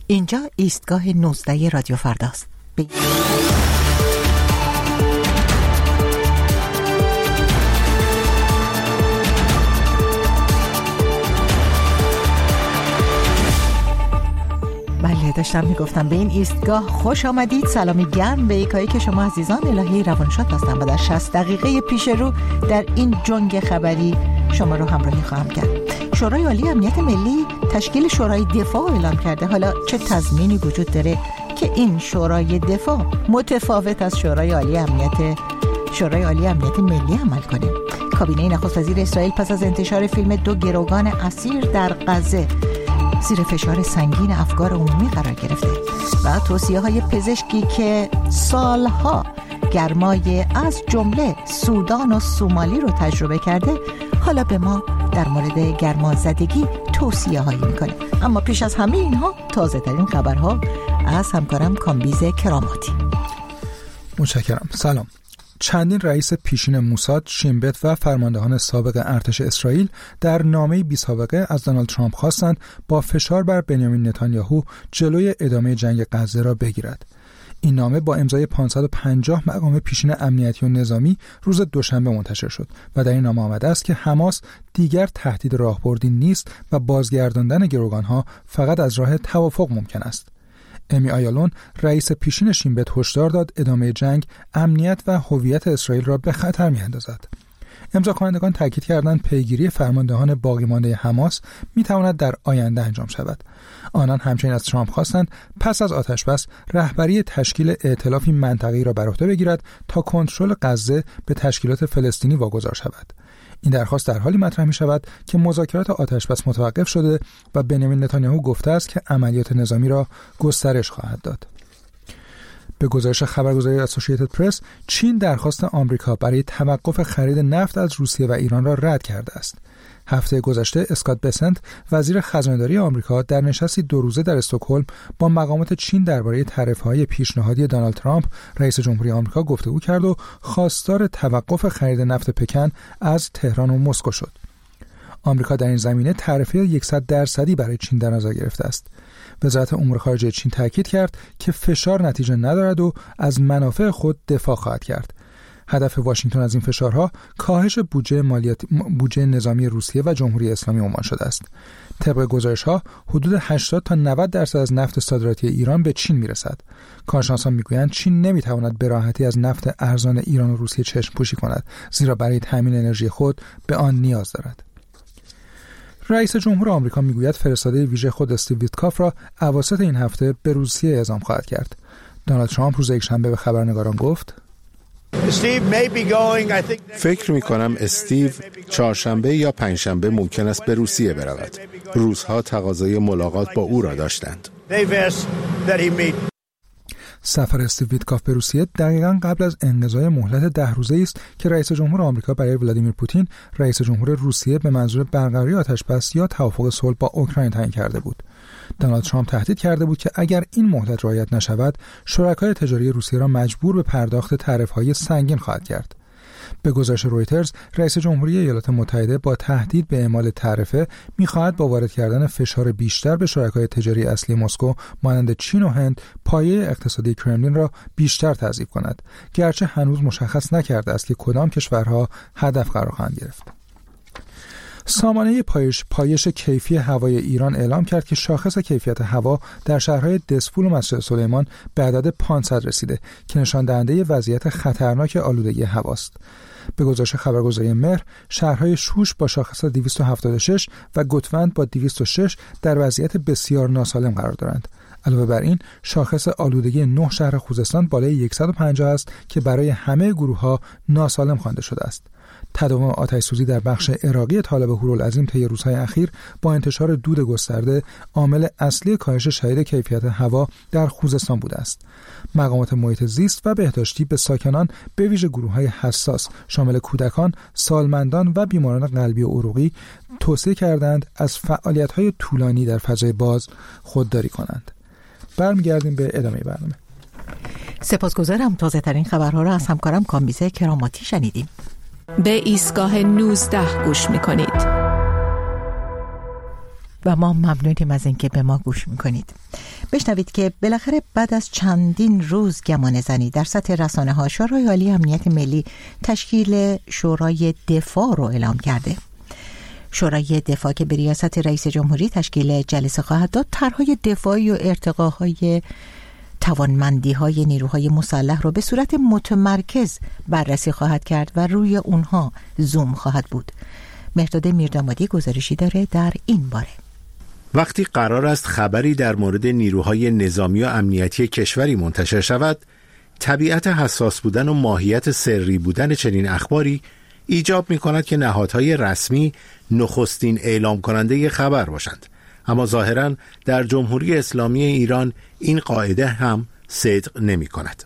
اینجا ایستگاه 19 رادیو فرداست. بله، داشتم میگفتم به این ایستگاه خوش آمدید. سلامی گرم به یکایی که شما عزیزان. الهی روانشاد هستم و در 60 دقیقه پیش رو در این جنگ خبری شما رو همراهی خواهم کرد. شورای عالی امنیت ملی تشکیل شورای دفاع اعلام کرده. حالا چه تضمینی وجود داره که این شورای دفاع متفاوت از شورای عالی امنیت ملی عمل کنه؟ کابینه نخست وزیر اسرائیل پس از انتشار فیلم 2 گروگان اسیر در غزه زیر فشار سنگین افکار عمومی قرار گرفته و توصیه‌های پزشکی که سالها گرمای از جمله سودان و سومالی رو تجربه کرده حالا به ما در مورد گرمازدگی توصیه‌هایی میکنه. اما پیش از همه اینها تازه ترین خبرها از همکارم کامبیز کراماتی. متشکرم. سلام. چندین رئیس پیشین موساد، شین بت و فرماندهان سابق ارتش اسرائیل در نامه‌ای بی‌سابقه از دونالد ترامپ خواستند با فشار بر بنیامین نتانیاهو جلوی ادامه جنگ غزه را بگیرد. این نامه با امضای 550 مقام پیشین امنیتی و نظامی روز دوشنبه منتشر شد و در این نامه آمده است که حماس دیگر تهدید راهبردی نیست و بازگرداندن گروگان‌ها فقط از راه توافق ممکن است. امی آیالون رئیس پیشین شین بت هشدار داد ادامه جنگ امنیت و هویت اسرائیل را به خطر می‌اندازد. امضا کنندگان تاکید کردند پیگیری فرماندهان باقی مانده حماس می‌تواند در آینده انجام شود. آنان همچنین از ترامپ خواستند پس از آتشبس رهبری تشکیل ائتلافی منطقه‌ای را بر عهده بگیرد تا کنترل غزه به تشکیلات فلسطینی واگذار شود. این درخواست در حالی مطرح می شود که مذاکرات آتشبس متوقف شده و بنیامین نتانیاهو گفته است که عملیات نظامی را گسترش خواهد داد. به گزارش خبرگزاری اسوسییتد پرس، چین درخواست آمریکا برای توقف خرید نفت از روسیه و ایران را رد کرده است. هفته گذشته اسکات بسنت وزیر خزانه‌داری آمریکا در نشستی 2 روزه در استکهلم با مقامات چین درباره تعرفه‌های پیشنهادی دونالد ترامپ رئیس جمهوری آمریکا گفتگو کرد و خواستار توقف خرید نفت پکن از تهران و مسکو شد. آمریکا در این زمینه تعرفه 100% برای چین در نظر گرفته است. وزارت امور خارجه چین تاکید کرد که فشار نتیجه ندارد و از منافع خود دفاع خواهد کرد. هدف واشنگتن از این فشارها کاهش بودجه نظامی روسیه و جمهوری اسلامی عمان شده است. طبق گزارش‌ها حدود 80 تا 90% از نفت صادراتی ایران به چین میرسد. کارشناسان میگویند چین نمیتواند به راحتی از نفت ارزان ایران و روسیه چشم پوشی کند، زیرا برای تامین انرژی خود به آن نیاز دارد. رئیس جمهور آمریکا میگوید فرستاده ویژه خود استیو ویتکاف را اواسط این هفته به روسیه اعزام خواهد کرد. دونالد ترامپ روز یکشنبه به خبرنگاران گفت: فکر می‌کنم استیو چهارشنبه یا پنجشنبه ممکن است به روسیه برود. روس‌ها تقاضای ملاقات با او را داشتند. سفر استیو ویتکاف به روسیه دقیقاً قبل از انقضای مهلت 10 روزه‌ای است که رئیس جمهور آمریکا برای ولادیمیر پوتین رئیس جمهور روسیه به منظور برقراری آتشبس یا توافق صلح با اوکراین تعیین کرده بود. دونالد ترامپ تهدید کرده بود که اگر این مهلت رعایت نشود، شرکای تجاری روسیه را مجبور به پرداخت تعرفه‌های سنگین خواهد کرد. به گزارش رویترز، رئیس جمهوری ایالات متحده با تهدید به اعمال تعرفه می‌خواهد با وارد کردن فشار بیشتر به شرکای تجاری اصلی مسکو مانند چین و هند پایه اقتصادی کرملین را بیشتر تضعیف کند، گرچه هنوز مشخص نکرده است که کدام کشورها هدف قرار خواهند گرفت. سامانه پایش کیفی هوای ایران اعلام کرد که شاخص کیفیت هوا در شهرهای دسفول و مسجد سلیمان به عدد 500 رسیده که نشان دهنده وضعیت خطرناک آلودگی هواست. به گزارش خبرگزاری مهر، شهرهای شوش با شاخص 276 و گوتوند با 206 در وضعیت بسیار ناسالم قرار دارند. علاوه بر این، شاخص آلودگی 9 شهر خوزستان بالای 150 است که برای همه گروه‌ها ناسالم خوانده شده است. تداوم آتش‌سوزی در بخش عراقی طالب هورالعظیم طی روزهای اخیر با انتشار دود گسترده عامل اصلی کاهش شدید کیفیت هوا در خوزستان بوده است. مقامات محیط زیست و بهداشتی به ساکنان به ویژه گروه‌های حساس شامل کودکان، سالمندان و بیماران قلبی و عروقی توصیه کردند از فعالیت‌های طولانی در فضای باز خودداری کنند. برمیگردیم به ادامه برنامه. سپاسگزارم. تازه ترین خبرها را از همکارم کامبیز کراماتی شنیدیم. به ایستگاه 19 گوش می‌کنید. و ما ممنونیم از اینکه به ما گوش میکنید. بشنوید که بالاخره بعد از چندین روز گمانه‌زنی در سطح رسانه‌ها شورای عالی امنیت ملی تشکیل شورای دفاع رو اعلام کرده. شورای دفاع که به ریاست رئیس جمهوری تشکیل جلسه خواهد داد، طرح‌های دفاعی و ارتقاهای توانمندی‌های نیروهای مسلح رو به صورت متمرکز بررسی خواهد کرد و روی اونها زوم خواهد بود. مهرداد میردامادی گزارشی داره در این باره. وقتی قرار است خبری در مورد نیروهای نظامی و امنیتی کشوری منتشر شود، طبیعت حساس بودن و ماهیت سری بودن چنین اخباری ایجاب می کند که نهادهای رسمی نخستین اعلام کننده خبر باشند. اما ظاهراً در جمهوری اسلامی ایران این قاعده هم صدق نمی کند.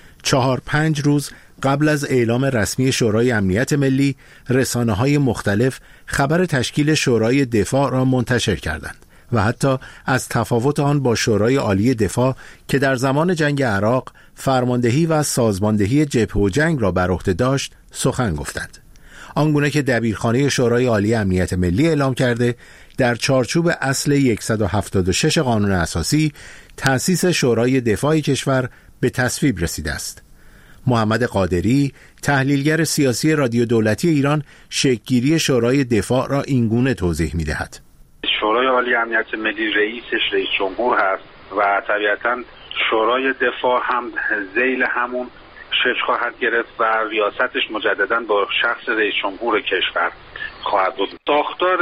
4-5 روز قبل از اعلام رسمی شورای امنیت ملی، رسانه‌های مختلف خبر تشکیل شورای دفاع را منتشر کردند و حتی از تفاوت آن با شورای عالی دفاع که در زمان جنگ عراق فرماندهی و سازماندهی جبهه و جنگ را بر عهده داشت سخن گفتند. آنگونه که دبیرخانه شورای عالی امنیت ملی اعلام کرده، در چارچوب اصل 176 قانون اساسی تأسیس شورای دفاع کشور به تصویب رسیده است. محمد قادری، تحلیلگر سیاسی رادیو دولتی ایران، شکل‌گیری شورای دفاع را اینگونه توضیح می‌دهد. شورای عالی امنیت ملی رئیسش رئیس جمهور هست و طبیعتاً شورای دفاع هم ذیل همون شکل خواهد گرفت و ریاستش مجدداً با شخص رئیس جمهور کشور خواهد بود. ساختار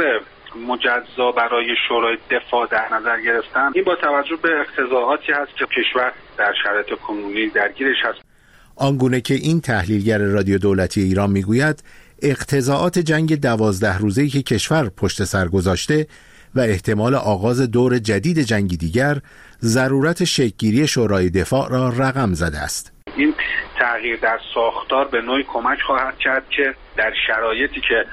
مجزا برای شورای دفاع در نظر گرفتن، این با توجه به اقتضاعاتی هست که کشور در شرایط کنونی درگیرش هست. آنگونه که این تحلیلگر رادیو دولتی ایران میگوید، اقتضاعات جنگ 12 روزه‌ای که کشور پشت سر گذاشته و احتمال آغاز دور جدید جنگی دیگر، ضرورت شکل‌گیری شورای دفاع را رقم زده است. این تغییر در ساختار به نوعی کمک خواهد کرد که در شرایطی که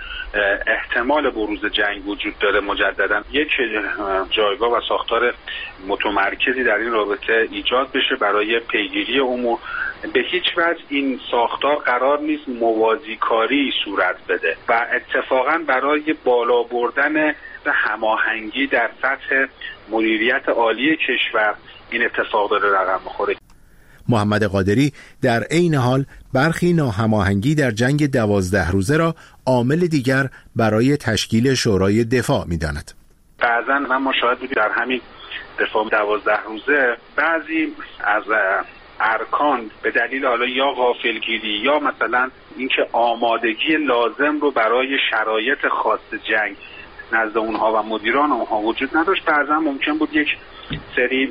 احتمال بروز جنگ وجود داره مجددا یک جایگاه و ساختار متمرکزی در این رابطه ایجاد بشه برای پیگیری امور. به هیچ وجه این ساختار قرار نیست موازی کاری صورت بده و اتفاقا برای بالا بردن هماهنگی در سطح مدیریت عالی کشور این اتفاق داره رقم میخوره. محمد قادری در عین حال برخی ناهماهنگی در جنگ 12 روزه را عامل دیگر برای تشکیل شورای دفاع می‌داند. بعضا ما شاهد بودیم در همین دفاع 12 روزه بعضی از ارکان به دلیل حالا یا غافلگیری یا مثلا اینکه آمادگی لازم رو برای شرایط خاص جنگ نزد اونها و مدیران اونها وجود نداشت، بعضا ممکن بود یک سری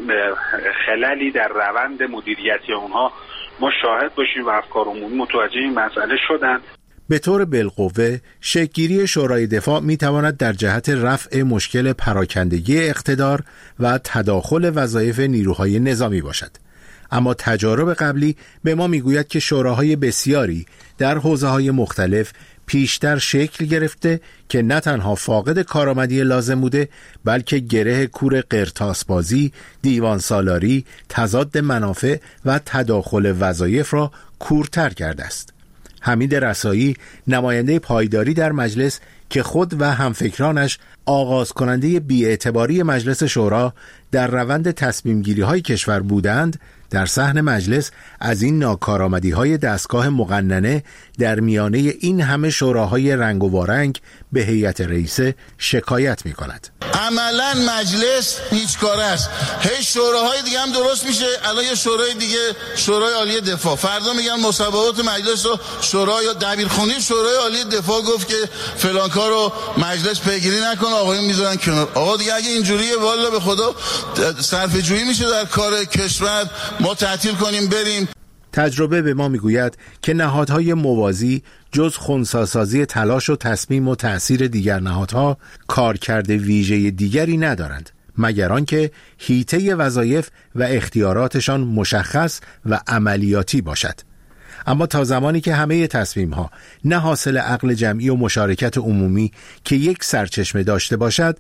خللی در روند مدیریتی اونها ما شاهد باشیم و افکار عمومی متوجه این مسئله شدن. به طور بالقوه شکل‌گیری شورای دفاع می‌تواند در جهت رفع مشکل پراکندگی اقتدار و تداخل وظایف نیروهای نظامی باشد. اما تجارب قبلی به ما میگوید که شوراهای بسیاری در حوزه‌های مختلف پیشتر شکل گرفته که نه تنها فاقد کارآمدی لازم بوده، بلکه گره کور قرطاسبازی، دیوان سالاری، تضاد منافع و تداخل وظایف را کورتر کرده است. حمید رسایی، نماینده پایداری در مجلس که خود و همفکرانش آغاز کننده بی‌اعتباری مجلس شورا در روند تصمیم گیری های کشور بودند، در صحن مجلس از این ناکارآمدی های دستگاه مقننه در میانه این همه شوراهای رنگ و وارنگ به هیئت رئیسه شکایت می کند. عملا مجلس هیچ کاره است. هی شوراهای دیگه هم درست میشه. الان یه شورای دیگه، شورای عالی دفاع، فردا میگن مصوبات مجلس رو شورای دبیرخونه شورای عالی دفاع گفت که فلان کارو مجلس پیگیری نکنه، آقایون میذارن کنار. آقا دیگه اگه اینجوریه والا به خدا صرفه جویی میشه در کار کشور، ما تعطیل کنیم بریم. تجربه به ما میگوید که نهادهای موازی جز خنثی‌سازی تلاش و تصمیم و تأثیر دیگر نهادها کارکرد ویژه دیگری ندارند، مگر آنکه حیطه وظایف و اختیاراتشان مشخص و عملیاتی باشد. اما تا زمانی که همه تصمیم‌ها نه حاصل عقل جمعی و مشارکت عمومی که یک سرچشمه داشته باشد،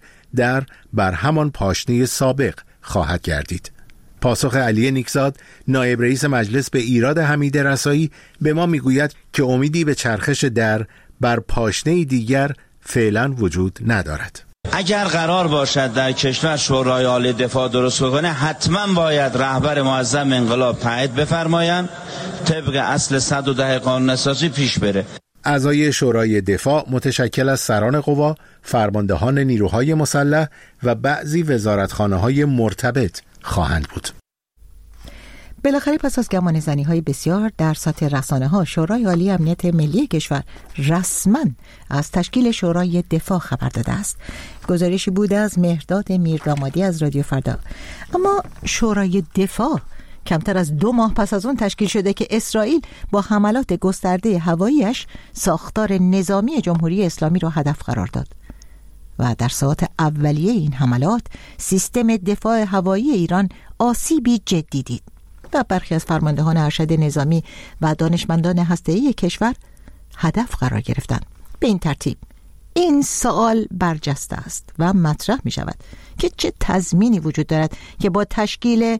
بر همان پاشنه سابق خواهد گردید. پاسخ علی نیکزاد، نایب رئیس مجلس، به ایراد حمید رسایی به ما میگوید که امیدی به چرخش بر پاشنه دیگر فعلا وجود ندارد. اگر قرار باشد در کشور شورای عالی دفاع درست کنه، حتما باید رهبر معظم انقلاب تایید بفرمایند، طبق اصل 110 قانون اساسی پیش بره. اعضای شورای دفاع متشکل از سران قوا، فرماندهان نیروهای مسلح و بعضی وزارتخانه‌های مرتبط خواهند بود. بالاخره پس از گمانه‌زنی‌های بسیار در سطح رسانه‌ها، شورای عالی امنیت ملی کشور رسما از تشکیل شورای دفاع خبر داده است. گزارشی بود از مهرداد میردامادی از رادیو فردا. اما شورای دفاع کمتر از 2 ماه پس از اون تشکیل شده که اسرائیل با حملات گسترده هوایی‌اش ساختار نظامی جمهوری اسلامی را هدف قرار داد و در ساعات اولیه این حملات سیستم دفاع هوایی ایران آسیبی جدی دید و برخی از فرماندهان ارشد نظامی و دانشمندان هسته‌ای کشور هدف قرار گرفتند. به این ترتیب این سوال برجسته است و مطرح می شود که چه تضمینی وجود دارد که با تشکیل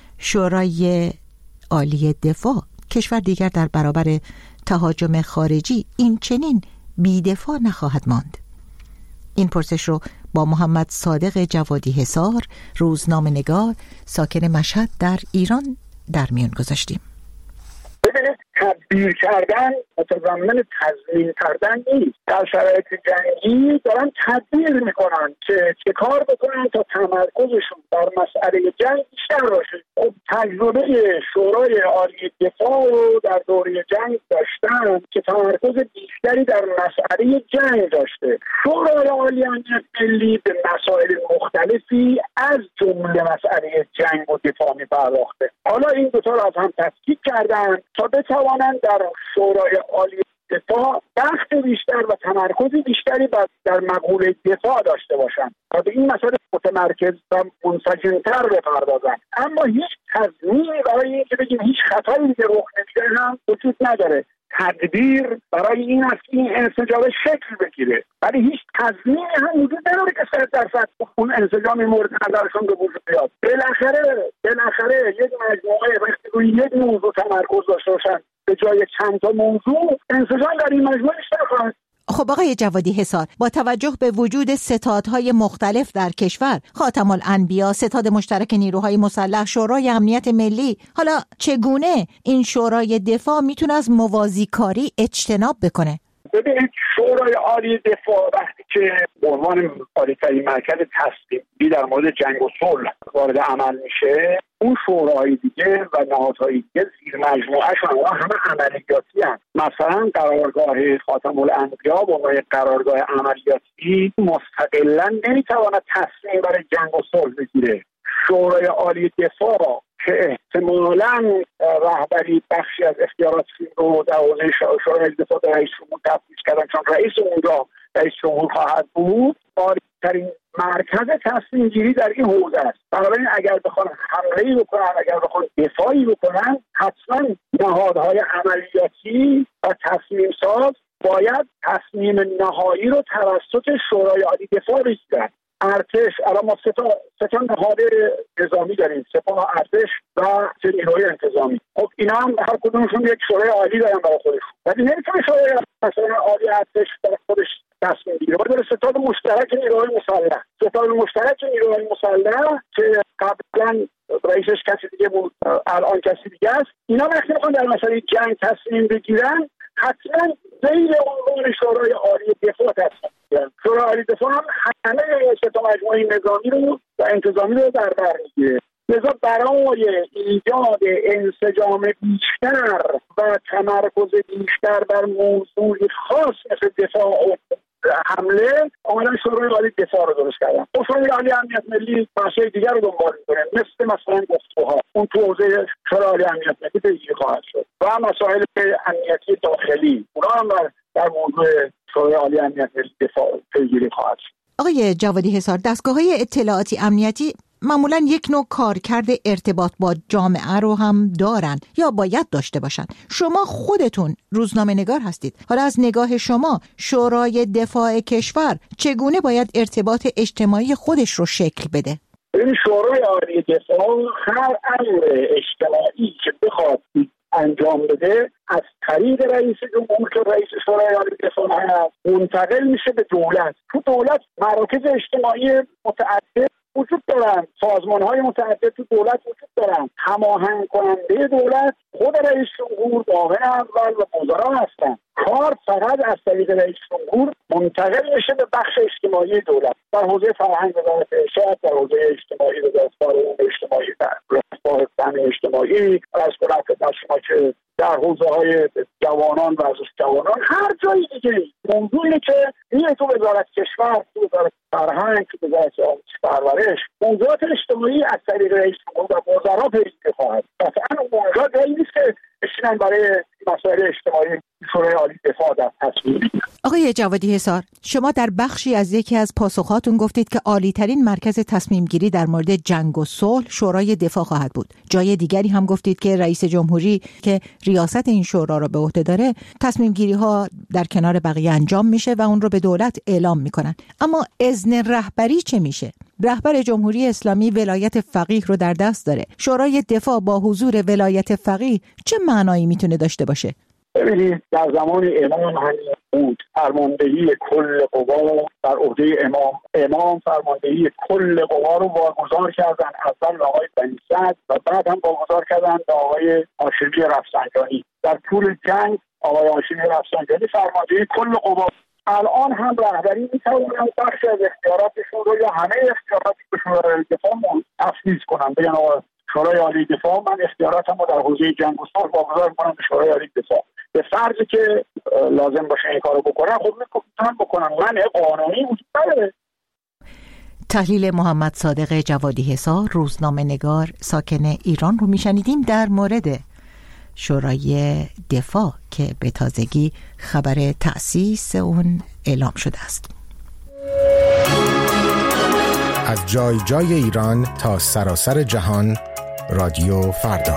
شورای عالی دفاع کشور دیگر در برابر تهاجم خارجی این چنین بی‌دفاع نخواهد ماند. این پرسش رو با محمد صادق جوادی حصار، روزنامه‌نگار ساکن مشهد در ایران در میان گذاشتیم. ببینید، تبدیل کردن متضمن تضمین کردن نیست. در شرایط جنگی دارن تبدیل میکنن که چه کار بکنن تا تمرکزشون در مسئله جنگ بیشتر باشه. خب تجربه شورای عالی دفاع رو در دوره جنگ داشتن که تمرکز بیشتری در مسئله جنگ داشته. شورای عالی امنیت ملی به مسائل مختلفی از جمله مسئله جنگ و دفاع می‌پرداخته. حالا این دو تا رو از هم تفکیک کردن تا بتوانند در شورای عالی دفاع بخت بیشتر و تمرکز بیشتری در مقوله دفاع داشته باشند تا به این مسئله متمرکز و منسجم‌تر بپردازند. اما هیچ تضمینی برای اینکه بگیم هیچ خطری که رخ نمیده هم وجود نداره. تدبیر برای این است که این انسجام شکل بگیره، ولی هیچ تضمینی هم وجود نداره که 100% اون انسجام مورد نظرشون به وجود بیاد. بالاخره یک مجموعه وقتی روی یک موضوع تمرکز داشته باشن به جای چند تا موضوع، انسجام در این مجموعه بیشتر خواهد. خب آقای جوادی حصار، با توجه به وجود ستادهای مختلف در کشور، خاتم الانبیا، ستاد مشترک نیروهای مسلح، شورای امنیت ملی، حالا چگونه این شورای دفاع میتونه از موازیکاری اجتناب بکنه؟ ببینید، شورای عالی دفاع وقتی که به عنوان عالی‌ترین مرکز تصمیم‌گیری در مورد جنگ و صلح وارد عمل میشه، اون شورای دیگه و نهادهای دیگه زیر مجموعه‌شون همه عملیاتی هستند. مثلا قرارگاه خاتم الانبیا به عنوان قرارگاه عملیاتی مستقلاً نمیتواند تصمیم برای جنگ و صلح بگیره. شورای عالی دفاع که احتمالاً رهبری بخشی از اختیارات رو در حوزه شورای دفاع به رئیس جمهور تفویض کردن، چون رئیس اونجا رئیس جمهور خواهد بود، بالاترین مرکز تصمیم گیری در این حوزه است. بنابراین اگر بخوان حمله‌ای بکنن، اگر بخوان دفاعی بکنن، حتما نهادهای عملیاتی و تصمیم ساز باید تصمیم نهایی رو توسط شورای عالی دفاع بگیرن. ارتش، الان ما سه تا نهاد نظامی داریم، سپاه، ارتش و نیروهای انتظامی. خب اینا هم هر کدومشون یک شورای عالی دارن برای خودشون، ولی نمیتونه شورای مثلا عالی ارتش برای خودش تصمیم بگیره. باید ستاد مشترک نیروهای مسلح، ستاد مشترک نیروهای مسلح که قبلا رئیسش کسی دیگه بود، الان کسی دیگه است، اینا وقتی میخوان در مسئله جنگ تصمیم بگیرن، حتما زیر عنوان شورای عالی دفاع تصمیم بگیرن. شورای عالی دفاع هم همه ستا مجموعه نظامی رو و انتظامی رو در بر میگیره. لذا برای ایجاد انسجام بیشتر و تمرکز بیشتر بر موضوعی خاص مثل دفاع و حمله، آمدن شورای عالی دفاع رو درست کردن. شورای عالی امنیت ملی بحث‌های دیگر رو دنبال می‌کنه، مثلا گفتگوها، اون تو حوزه شورای عالی امنیت ملی پیگیری خواهد شد و مسائل امنیتی داخلی، اونا هم در موضوع شورای عالی امنیت ملی دفاع پیگیری خواهد شد. آقای جوادی حصار، دستگاه‌های اطلاعاتی امنیتی معمولاً یک نوع کارکرد ارتباط با جامعه رو هم دارن یا باید داشته باشن. شما خودتون روزنامه‌نگار هستید. حالا از نگاه شما شورای دفاع کشور چگونه باید ارتباط اجتماعی خودش رو شکل بده؟ این شورای عالی دفاع هر امر اجتماعی که بخواد انجام بده از طریق رئیس جمهور که رئیس شورای عالی دفاع هست منتقل میشه به دولت. تو دولت مراکز اجتماعی متعدد وجود دارن، سازمان‌های متعدد تو دولت وجود دارن، هماهنگ کننده دولت خود رئیس جمهور، معاون اول و وزرا هستن. کار فقط از طریق رئیس جمهور منتقل میشه به بخش اجتماعی دولت. در حوزه فرهنگ وزارت ارشاد، در حوزه اجتماعی وزارت امور اجتماعی، در رفاه تامین اجتماعی، از خدمت شما که در حوزه‌های جوانان و ورزش جوانان، هر جای دیگه موضوعی که میره تو وزارت کشور، تو وزارت فرهنگ، تو وزارت آموزش و پرورش، موضوعات اجتماعی از طریق رئیس جمهور و وزرا پیگیری خواهد. قطعاً اونجا جایی نیست که بشینن برای مسائل اجتماعی شورای عالی دفاع در تصمیم بگیرن. آقای جوادی حصار، شما در بخشی از یکی از پاسخاتون گفتید که عالی ترین مرکز تصمیم گیری در مورد جنگ و صلح شورای دفاع خواهد بود. جای دیگری هم گفتید که رئیس جمهوری که ریاست این شورا را به عهده داره، تصمیم گیری ها در کنار بقیه انجام میشه و اون رو به دولت اعلام میکنن. اما اذن رهبری چه میشه؟ رهبر جمهوری اسلامی ولایت فقیه رو در دست داره. شورای دفاع با حضور ولایت فقیه چه معنایی میتونه داشته باشه؟ ببینید، در زمان امام همین بود فرماندهی کل قوا در عهده امام فرماندهی کل قوا رو واگذار کردن، اول آقای بنی سعد و بعد هم واگذار کردن به آقای هاشمی رفسنجانی. در طول جنگ آقای هاشمی رفسنجانی فرماندهی کل قوا. الان هم رهبری میتونن بخش از اختیاراتشون رو یا همه اختیاراتی که شورای دفاع تفویض کنن، بگن آقا شورای عالی دفاع من اختیاراتم رو در حوزه جنگ و صلح واگذار می‌کنم به شورای عالی دفاع. به فرضی که لازم باشه این کارو بکنن، خب میتونن بکنن، منع قانونی وجود نداره. تحلیل محمد صادق جوادی حصار، روزنامه‌نگار ساکن ایران رو میشنیدیم در مورد شورای دفاع که به تازگی خبر تأسیس اون اعلام شده است. از جای جای ایران تا سراسر جهان، رادیو فردا.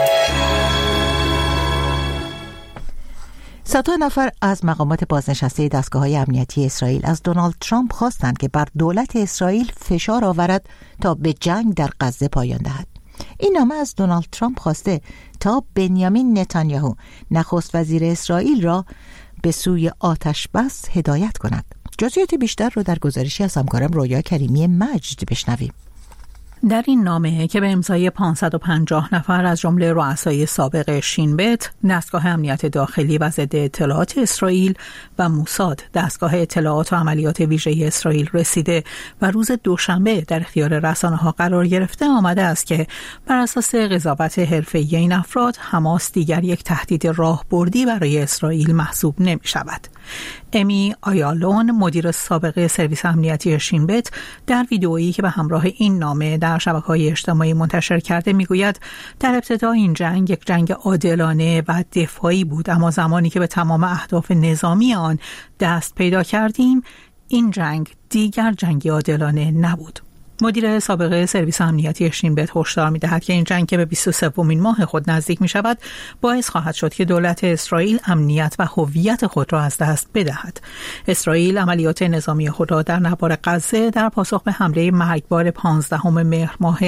صدها نفر از مقامات بازنشسته دستگاه‌های امنیتی اسرائیل از دونالد ترامپ خواستند که بر دولت اسرائیل فشار آورد تا به جنگ در غزه پایان دهد. این نامه از دونالد ترامپ خواسته تا بنیامین نتانیاهو نخست وزیر اسرائیل را به سوی آتش بس هدایت کند. جزئیات بیشتر رو در گزارشی از همکارم رویا کریمی مجد بشنویم. در این نامه که به امضای 550 نفر از جمله رؤسای سابق شین بت، دستگاه امنیت داخلی و ضد اطلاعات اسرائیل و موساد، دستگاه اطلاعات و عملیات ویژه اسرائیل رسیده و روز دوشنبه در اختیار رسانه‌ها قرار گرفته، آمده است که بر اساس قضاوت حرفه‌ای این افراد، حماس دیگر یک تهدید راهبردی برای اسرائیل محسوب نمی‌شود. امی آیالون، مدیر سابق سرویس امنیتی شین بت، در ویدئویی که به همراه این نامه در شبکه‌های اجتماعی منتشر کرده میگوید در ابتدا این جنگ یک جنگ عادلانه و دفاعی بود، اما زمانی که به تمام اهداف نظامی آن دست پیدا کردیم، این جنگ دیگر جنگی عادلانه نبود. مدیر سابق سرویس امنیتی شین بت هشدار می‌دهد که این جنگ که به 23مین ماه خود نزدیک می‌شود، باعث خواهد شد که دولت اسرائیل امنیت و هویت خود را از دست بدهد. اسرائیل عملیات نظامی خود را در نوار غزه در پاسخ به حمله مرگبار 15 مهر ماه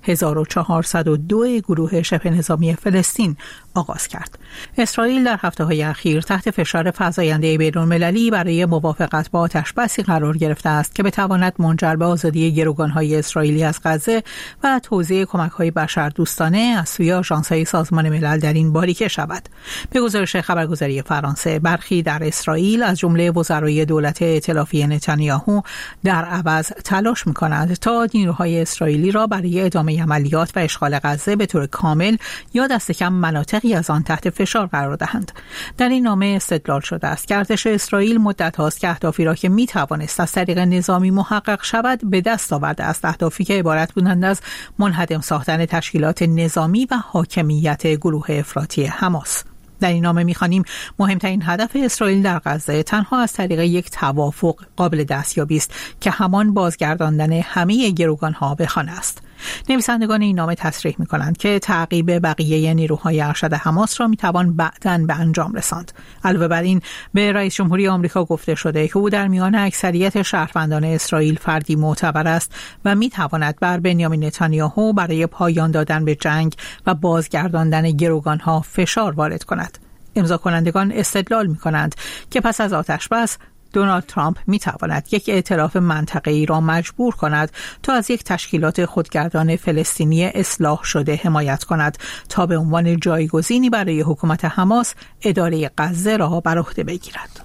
1402 گروه شبه نظامی فلسطین آغاز کرد. اسرائیل در هفته‌های اخیر تحت فشار فزاینده بین‌المللی برای موافقت با آتش‌بسی قرار گرفته است که بتواند منجر به آزادی گروگان‌های اسرائیلی از غزه و توزیع کمک‌های بشردوستانه از سوی آژانس‌های سازمان ملل در این باریکه شود. به گزارش خبرگزاری فرانسه، برخی در اسرائیل از جمله وزرای دولت ائتلافی نتانیاهو در عوض تلاش می‌کنند تا نیروهای اسرائیلی را برای ادامه عملیات و اشغال غزه به طور کامل یا دست کم مناطقی از آن تحت فشار قرار دهند. در این نامه استدلال شده است که ارتش اسرائیل مدت هاست که اهدافی را که می‌توانست از طریق نظامی محقق شود به دست آورده است، اهدافی که عبارت بودند از منهدم ساختن تشکیلات نظامی و حاکمیت گروه افراطی حماس. در این نامه می‌خوانیم مهمترین هدف اسرائیل در غزه تنها از طریق یک توافق قابل دستیابی است که همان بازگرداندن همه گروگان‌ها به خانه است. نویسندگان این نامه تصریح می‌کنند که تعقیب بقیه نیروهای ارشد حماس را می‌توان بعداً به انجام رساند. علاوه بر این به رئیس جمهوری آمریکا گفته شده که او در میان اکثریت شهروندان اسرائیل فردی معتبر است و می‌تواند بر بنیامین نتانیاهو برای پایان دادن به جنگ و بازگرداندن گروگان‌ها فشار وارد کند. امضا کنندگان استدلال می‌کنند که پس از آتش‌بس دونالد ترامپ می‌تواند یک ائتلاف منطقه‌ای را مجبور کند تا از یک تشکیلات خودگردان فلسطینی اصلاح شده حمایت کند تا به عنوان جایگزینی برای حکومت حماس اداره غزه را بر عهده بگیرد.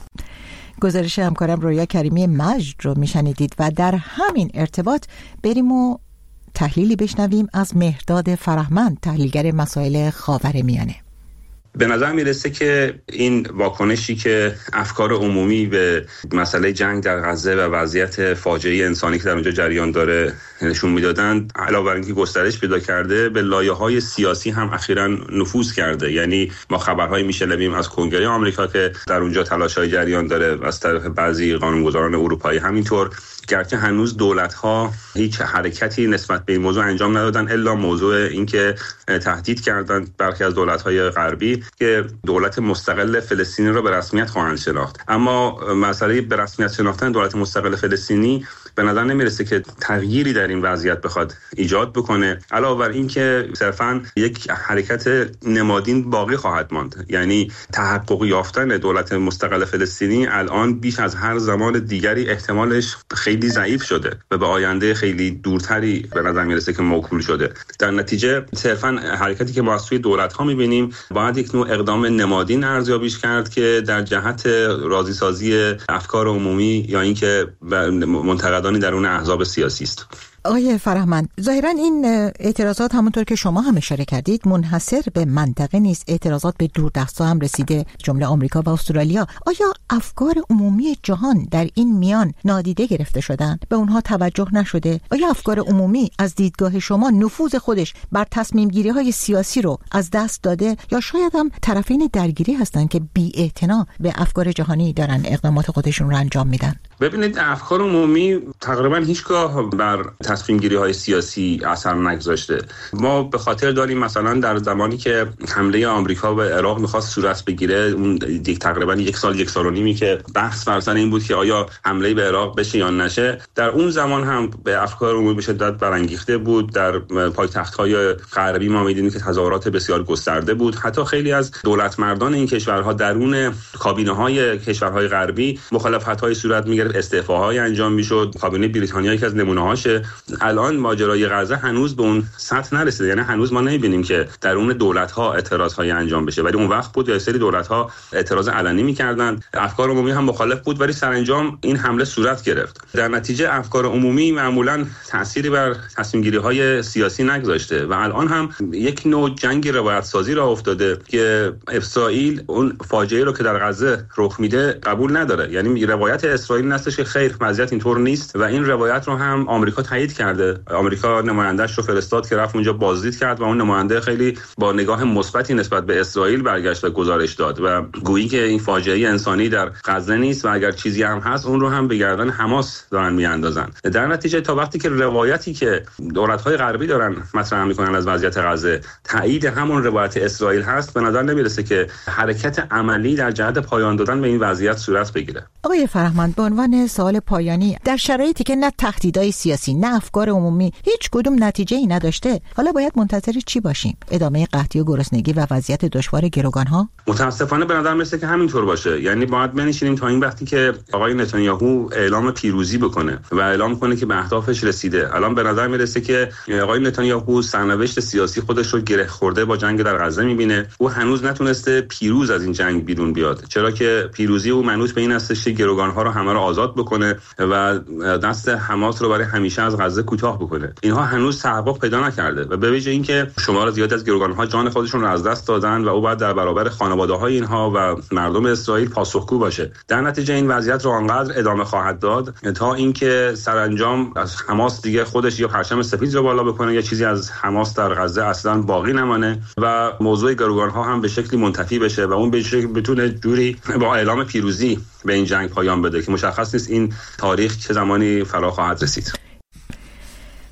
گزارش همکارم رویا کریمی مجد رو میشنیدید و در همین ارتباط بریم و تحلیلی بشنویم از مهرداد فرهمند، تحلیلگر مسائل خاورمیانه. به نظر میرسه که این واکنشی که افکار عمومی به مسئله جنگ در غزه و وضعیت فاجعه انسانی که در اونجا جریان داره نشون میدادن، علاوه بر اینکه گسترش پیدا کرده به لایه‌های سیاسی هم اخیراً نفوذ کرده. یعنی ما خبرهایی میشنویم از کنگره آمریکا که در اونجا تلاش‌های جریان داره و از طرف بعضی قانونگذاران اروپایی همینطور، گرچه هنوز دولت‌ها هیچ حرکتی نسبت به این موضوع انجام ندادن الا موضوع اینکه تهدید کردن برخی از دولت‌های غربی که دولت مستقل فلسطینی را به رسمیت خواهند شناخت. اما مسئله به رسمیت شناختن دولت مستقل فلسطینی به نظر نمیرسه که تغییری در این وضعیت بخواد ایجاد بکنه، علاوه بر این که صرفاً یک حرکت نمادین باقی خواهد ماند. یعنی تحقق یافتن دولت مستقل فلسطینی الان بیش از هر زمان دیگری احتمالش خیلی ضعیف شده و به آینده خیلی دورتری به نظر میرسه که موکول شده. در نتیجه صرفاً حرکتی که ما از سوی دولت‌ها می‌بینیم باید یک نوع اقدام نمادین ارزیابیش کرد که در جهت راضی‌سازی افکار عمومی یا اینکه منتقدانی درون احزاب سیاسی است. آقای فرهمند، ظاهراً این اعتراضات همونطور که شما هم اشاره کردید منحصر به منطقه نیست، اعتراضات به دوردست‌ها هم رسیده، جمله آمریکا و استرالیا. آیا افکار عمومی جهان در این میان نادیده گرفته شدن؟ به اونها توجه نشده؟ آیا افکار عمومی از دیدگاه شما نفوذ خودش بر تصمیم گیری های سیاسی رو از دست داده یا شاید هم طرفین درگیری هستن که بی‌اعتنا به افکار جهانی دارن اقدامات خودشون رو انجام میدن؟ ببینید، افکار عمومی تقریبا هیچگاه بر تصمیم گیری های سیاسی اثر نگذاشته. ما به خاطر داریم مثلا در زمانی که حمله آمریکا به عراق میخواست صورت بگیره، اون تقریبا یک سال و نیمی که بحث بر سر این بود که آیا حمله به عراق بشه یا نشه، در اون زمان هم به افکار عمومی به شدت برانگیخته بود. در پایتخت‌های غربی ما می‌دیدیم که تظاهرات بسیار گسترده بود. حتی خیلی از دولت مردان این کشورها درون کابینه‌های کشورهای غربی مخالفت‌های صورت می‌گرفت، استعفاهای انجام می‌شد. کابینه بریتانیا یک از نمونه‌هاشه. الان ماجرای غزه هنوز به اون سطح نرسیده، یعنی هنوز ما نمی‌بینیم که درون دولت‌ها اعتراض‌های انجام بشه، ولی اون وقت بود یا سری دولت‌ها اعتراض علنی می‌کردند. افکار عمومی هم مخالف بود، ولی سرانجام این حمله صورت گرفت. در نتیجه افکار عمومی معمولاً تأثیری بر تصمیم‌گیری‌های سیاسی نگذاشته و الان هم یک نوع جنگ روایت سازی راه افتاده که اسرائیل اون فاجعه رو که در غزه رخ میده قبول نداره. یعنی روایت اسرائیل نستش که خیر وضعیت اینطور نیست و این روایت رو هم آمریکا تایید کرده. آمریکا نماینده‌اش رو فرستاد که رفت اونجا بازدید کرد و اون نماینده خیلی با نگاه مثبتی نسبت به اسرائیل برگشت و گزارش داد و گویی که این فاجعه انسانی در غزه نیست و اگر چیزی هم هست اون رو هم به گردن حماس دارن میاندازن. در نتیجه تا وقتی که روایتی که دولت‌های غربی دارن مطرح میکنن از وضعیت غزه تایید همون روایت اسرائیل هست، به نظر نمیرسه که حرکت عملی در جهت پایان دادن به این وضعیت صورت بگیره. آقای فرهمند، به عنوان سوال پایانی، در شرایطی که نه تهدیدهای سیاسی نه افکار عمومی هیچ کدوم نتیجه‌ای نداشته، حالا باید منتظر چی باشیم؟ ادامه قحطی و گرسنگی و وضعیت دشوار گروگان‌ها؟ متاسفانه به نظر میرسه که همینطور باشه. یعنی باید بنشینیم تا این وقتی که آقای نتانیاهو اعلام پیروزی بکنه و اعلام کنه که به اهدافش رسیده. الان به نظر میرسه که آقای نتانیاهو سرنوشت سیاسی خودش رو گره خورده با جنگ در غزه میبینه. او هنوز نتونسته پیروز از این جنگ بیرون بیاد، چرا که پیروزی او منوط به این است که گروگان‌ها رو همه رو آزاد بکنه و دست حماس رو برای همیشه از غزه کوتاه بکنه. اینها هنوز تحقق پیدا نکرده و به ویژه اینکه شمار زیادی از گروگان‌ها جان خودشون رو از دست دادن و او باید در برابر خانواده‌های اینها و مردم اسرائیل پاسخگو باشه. در نتیجه این وضعیت رو آنقدر ادامه خواهد داد تا اینکه سرانجام از حماس دیگه خودش یا پرچم سفید رو بالا بکنه یا چیزی از حماس در غزه اصلا باقی نمانه و موضوع گروگان‌ها هم به شکلی منتفی بشه و اون به شکلی بتونه جوری با اعلام پیروزی به این جنگ پایان بده که مشخص نیست این تاریخ چه زمانی فرا خواهد رسید.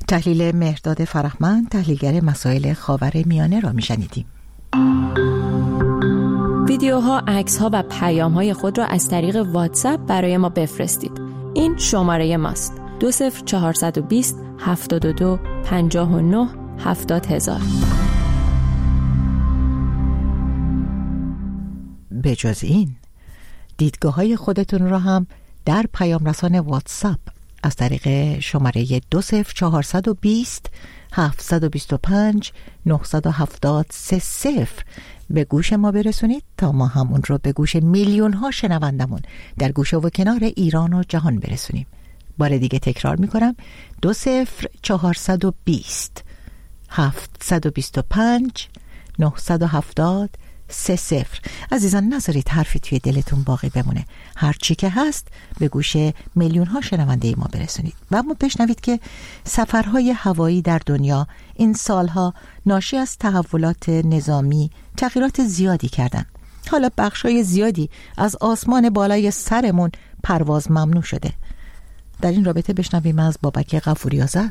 تحلیل مهرداد فرهمند، تحلیلگر مسائل خاورمیانه را میشنیدیم. ویدیوها، عکس‌ها و پیام‌های خود را از طریق واتساپ برای ما بفرستید. این شماره ماست: 20420 72 59 70000. به جز این، دیدگاه‌های خودتون را هم در پیام رسان واتساپ از طریق شماره 20420 725 970 به گوش ما برسونید تا ما همون رو به گوش میلیون ها شنوندمون در گوشه و کنار ایران و جهان برسونیم. بار دیگه تکرار میکنم: 20420 725 970 30. عزیزان، نذارید حرفی توی دلتون باقی بمونه. هر چی که هست به گوش میلیون ها شنونده ما برسونید. و اما بشنوید که سفرهای هوایی در دنیا این سالها ناشی از تحولات نظامی تغییرات زیادی کردن. حالا بخشای زیادی از آسمان بالای سرمون پرواز ممنوع شده. در این رابطه بشنویم از بابک غفوری آذر.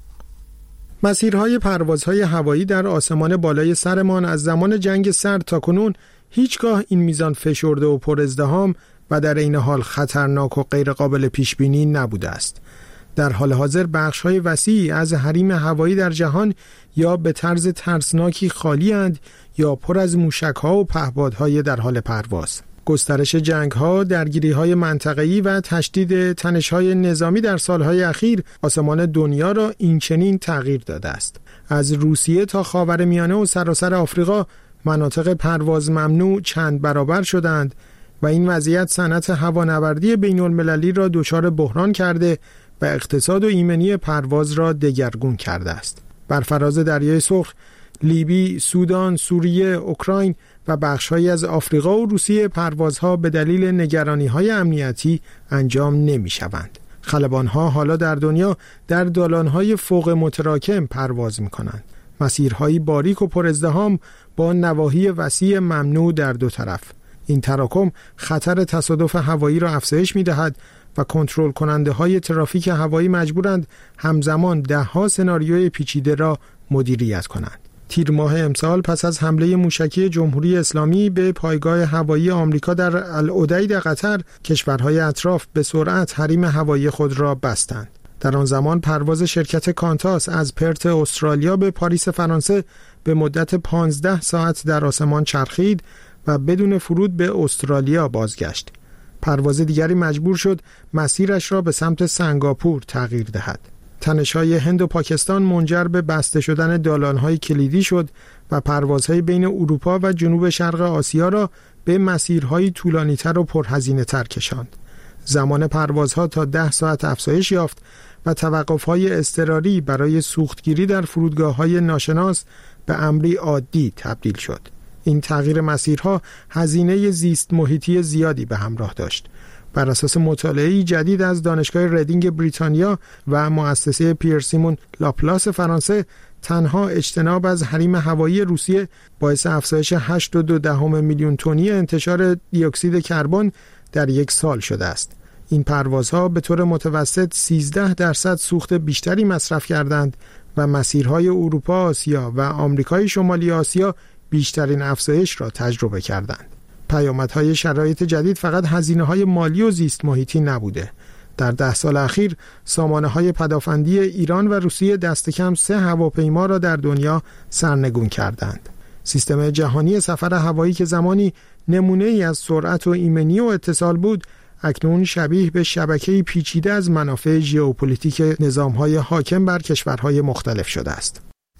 مسیرهای پروازهای هوایی در آسمان بالای سرمان از زمان جنگ سرد تا کنون هیچگاه این میزان فشرده و پر ازدحام و در این حال خطرناک و غیر قابل پیش بینی نبوده است. در حال حاضر بخش‌های وسیعی از حریم هوایی در جهان یا به طرز ترسناکی خالی اند یا پر از موشک‌ها و پهپادهای در حال پرواز. گسترش جنگ‌ها، درگیری‌های منطقه‌ای و تشدید تنش‌های نظامی در سال‌های اخیر آسمان دنیا را اینچنین تغییر داده است. از روسیه تا خاورمیانه و سراسر آفریقا مناطق پرواز ممنوع چند برابر شدند و این وضعیت صنعت هوانوردی بین‌المللی را دچار بحران کرده و اقتصاد و ایمنی پرواز را دگرگون کرده است. بر فراز دریای سرخ، لیبی، سودان، سوریه، اوکراین و بخش‌هایی از آفریقا و روسیه پروازها به دلیل نگرانی‌های امنیتی انجام نمی‌شوند. خلبان‌ها حالا در دنیا در دالان‌های فوق متراکم پرواز می‌کنند. مسیرهایی باریک و پر ازدحام با نواحی وسیع ممنوع در دو طرف. این تراکم خطر تصادف هوایی را افزایش می‌دهد و کنترل کننده‌های ترافیک هوایی مجبورند همزمان ده‌ها سناریوی پیچیده را مدیریت کنند. تیر ماه امسال پس از حمله موشکی جمهوری اسلامی به پایگاه هوایی آمریکا در العدید قطر، کشورهای اطراف به سرعت حریم هوایی خود را بستند. در آن زمان پرواز شرکت کانتاس از پرت استرالیا به پاریس فرانسه به مدت 15 ساعت در آسمان چرخید و بدون فرود به استرالیا بازگشت. پرواز دیگری مجبور شد مسیرش را به سمت سنگاپور تغییر دهد. تنش‌های هند و پاکستان منجر به بسته شدن دالان‌های کلیدی شد و پروازهای بین اروپا و جنوب شرق آسیا را به مسیرهای طولانی‌تر و پرهزینه‌تر کشاند. زمان پروازها تا 10 ساعت افزایش یافت و توقف‌های اضطراری برای سوختگیری در فرودگاه‌های ناشناس به امری عادی تبدیل شد. این تغییر مسیرها هزینه زیست محیطی زیادی به همراه داشت. بر اساس مطالعه‌ای جدید از دانشگاه ردینگ بریتانیا و مؤسسه پیر سیمون لاپلاس فرانسه، تنها اجتناب از حریم هوایی روسیه باعث افزایش 8.2 میلیون تنی انتشار دی اکسید کربن در یک سال شده است. این پروازها به طور متوسط 13% سوخت بیشتری مصرف کردند و مسیرهای اروپا، آسیا و آمریکای شمالی آسیا بیشترین افزایش را تجربه کردند. پیامدهای شرایط جدید فقط هزینه‌های مالی و زیست محیطی نبوده. در 10 سال اخیر سامانه‌های پدافندی ایران و روسیه دست کم 3 هواپیما را در دنیا سرنگون کردند. سیستم جهانی سفر هوایی که زمانی نمونه‌ای از سرعت و ایمنی و اتصال بود، اکنون شبیه به شبکه‌ای پیچیده از منافع ژئوپلیتیک نظام‌های حاکم بر کشورهای مختلف شده است.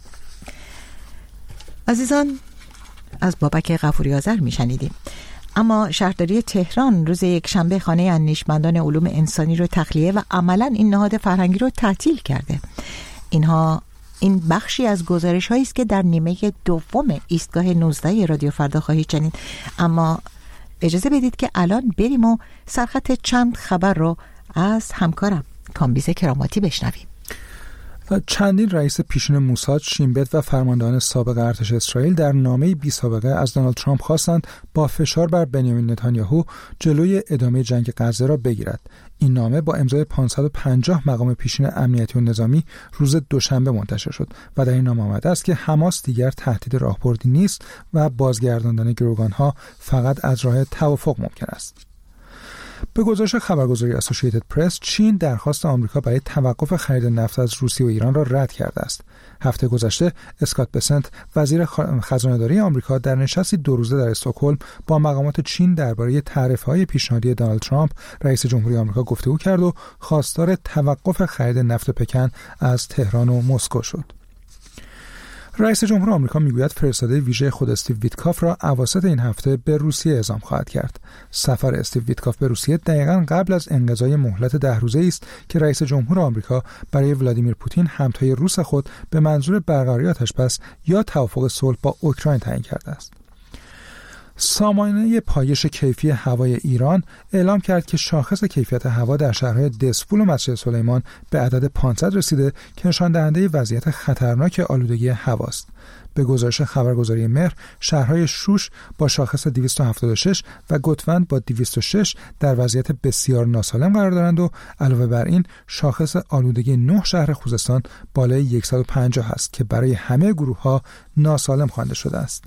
عزیزان، از بابک غفوری آذر میشنیدیم. اما شهرداری تهران روز یکشنبه خانه اندیشمندان علوم انسانی رو تخلیه و عملاً این نهاد فرهنگی رو تعطیل کرده. این بخشی از گزارش هایی است که در نیمه دوم ایستگاه 19 رادیو فردا خواهید شنید. اما اجازه بدید که الان بریم و سرخط چند خبر رو از همکارم کامبیز کراماتی بشنویم. چندین رئیس پیشین موساد، شین بت و فرماندهان سابق ارتش اسرائیل در نامه‌ای بی سابقه از دونالد ترامپ خواستند با فشار بر بنیامین نتانیاهو جلوی ادامه جنگ غزه را بگیرد. این نامه با امضای 550 مقام پیشین امنیتی و نظامی روز دوشنبه منتشر شد و در این نامه آمده است که حماس دیگر تهدید راهبردی نیست و بازگرداندن گروگان‌ها فقط از راه توافق ممکن است. به گزارش خبرگزاری اسوسییتد پرس، چین درخواست آمریکا برای توقف خرید نفت از روسیه و ایران را رد کرده است. هفته گذشته اسکات بسنت، وزیر خزانه‌داری آمریکا، در نشستی 2 روزه در استکهلم با مقامات چین درباره تعرفه‌های پیشنهادی دونالد ترامپ، رئیس جمهوری آمریکا، گفتگو کرد و خواستار توقف خرید نفت پکن از تهران و مسکو شد. رئیس جمهور آمریکا میگوید فرستاده ویژه خود استیو ویتکاف را اواسط این هفته به روسیه اعزام خواهد کرد. سفر استیو ویتکاف به روسیه دقیقاً قبل از انقضای مهلت 10 روزه‌ای است که رئیس جمهور آمریکا برای ولادیمیر پوتین، همتای روس خود، به منظور برقراری آتش‌بس یا توافق صلح با اوکراین تعیین کرده است. سامانه پایش کیفی هوای ایران اعلام کرد که شاخص کیفیت هوا در شهرهای دسفول و مسجد سلیمان به عدد 500 رسیده که نشان دهنده وضعیت خطرناک آلودگی هواست. به گزارش خبرگزاری مهر، شهرهای شوش با شاخص 276 و گوتوند با 206 در وضعیت بسیار ناسالم قرار دارند و علاوه بر این شاخص آلودگی 9 شهر خوزستان بالای 150 است که برای همه گروه‌ها ناسالم خوانده شده است.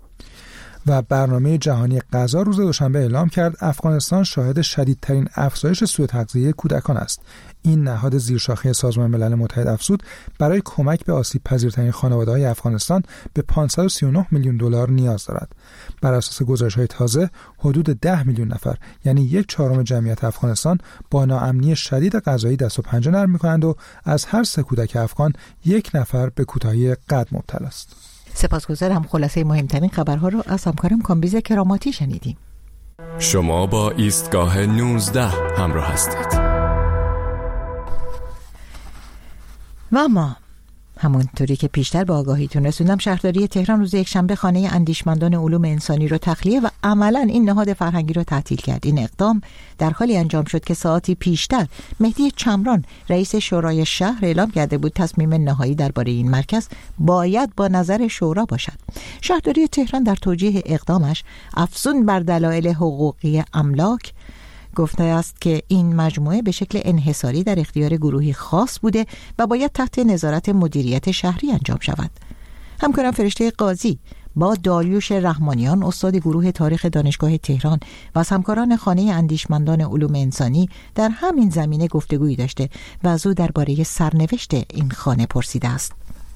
و برنامه جهانی غذا روز دوشنبه اعلام کرد افغانستان شاهد شدیدترین افزایش سوء تغذیه کودکان است. این نهاد زیرشاخه سازمان ملل متحد افزود برای کمک به آسیب پذیرترین خانواده‌های افغانستان به 539 میلیون دلار نیاز دارد. بر اساس گزارش‌های تازه، حدود 10 میلیون نفر، یعنی 1/4 جمعیت افغانستان، با ناامنی شدید غذایی دست و پنجه نرم می‌کنند و از هر 3 کودک افغان 1 نفر به کوتاهی قد مبتلا است. سپاسگزارم. خلاصه مهمترین خبرها رو از همکارم کامبیز کراماتی شنیدیم. شما با ایستگاه 19 همراه هستید. و اما همونطوری که پیشتر به آگاهیتون رسوندم، شهرداری تهران روز یکشنبه خانه اندیشمندان علوم انسانی رو تخلیه و عملاً این نهاد فرهنگی رو تعطیل کرد. این اقدام در حالی انجام شد که ساعتی پیشتر مهدی چمران، رئیس شورای شهر، اعلام کرده بود تصمیم نهایی درباره این مرکز باید با نظر شورا باشد. شهرداری تهران در توجیه اقدامش افزون بر دلایل حقوقی املاک گفته است که این مجموعه به شکل انحصاری در اختیار گروهی خاص بوده و باید تحت نظارت مدیریت شهری انجام شود. همکارم فرشته قاضی با داریوش رحمانیان، استاد گروه تاریخ دانشگاه تهران و از همکاران خانه اندیشمندان علوم انسانی در همین زمینه گفتگویی داشته و از او درباره سرنوشت این خانه پرسیده است.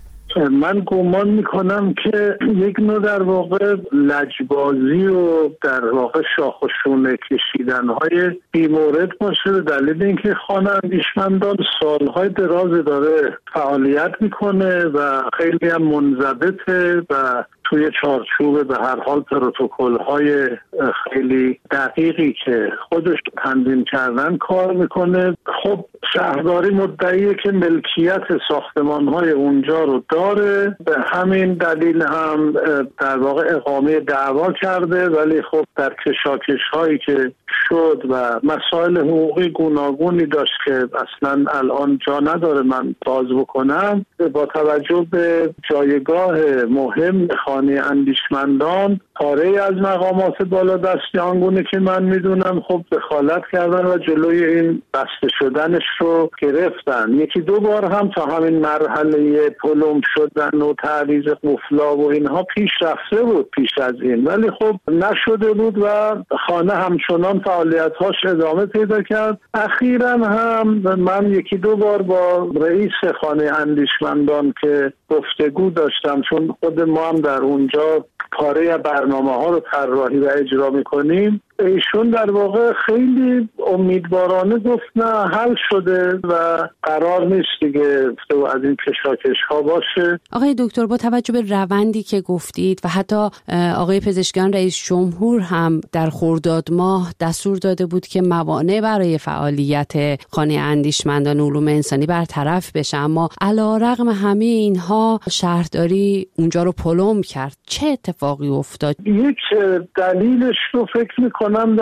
من گمان میکنم که یک نوع در واقع لجبازی و در واقع شاخ و شونه کشیدن‌های بی‌مورد باشه، به دلیل اینکه خانه اندیشمندان سالهای دراز داره فعالیت میکنه و خیلی هم منضبطه و توی چارچوب به هر حال پروتکل‌های خیلی دقیقی که خودش تنظیم کردن کار میکنه. خب شهرداری مدعیه که ملکیت ساختمان‌های اونجا رو داره، به همین دلیل هم در واقع اقامه دعوا کرده، ولی خب در کشاکش‌هایی که شد و مسائل حقوقی گوناگونی داشت که اصلا الان جا نداره من باز بکنم، با توجه به جایگاه مهم خانه اندیشمندان، پاره از مقامات بالادستی آنگونه که من میدونم خب دخالت کردن و جلوی این بسته شدنش رو گرفتن. 1-2 بار هم تا همین مرحله پلم شدن و تعویض قفلا و اینها پیش رفته بود پیش از این، ولی خب نشده بود و خانه همچنان فعالیت‌هاش ادامه پیدا کرد. اخیراً هم من 1-2 بار با رئیس خانه اندیشمندان که گفتگو داشتم، چون خود ما هم در اونجا پاره برنامه‌ها رو طراحی و اجرا می‌کنیم، ایشون در واقع خیلی امیدوارانه گفت نه حل شده و قرار نیست دیگه از این کشاکش‌ها باشه. آقای دکتر، با توجه به روندی که گفتید و حتی آقای پزشکیان رئیس جمهور هم در خرداد ماه دستور داده بود که موانع برای فعالیت خانه اندیشمندان علوم انسانی برطرف بشه، اما علیرغم همه اینها شهرداری اونجا رو پلم کرد. چه اتفاقی افتاد؟ یک دلیلش رو فکر می‌کنم میکنم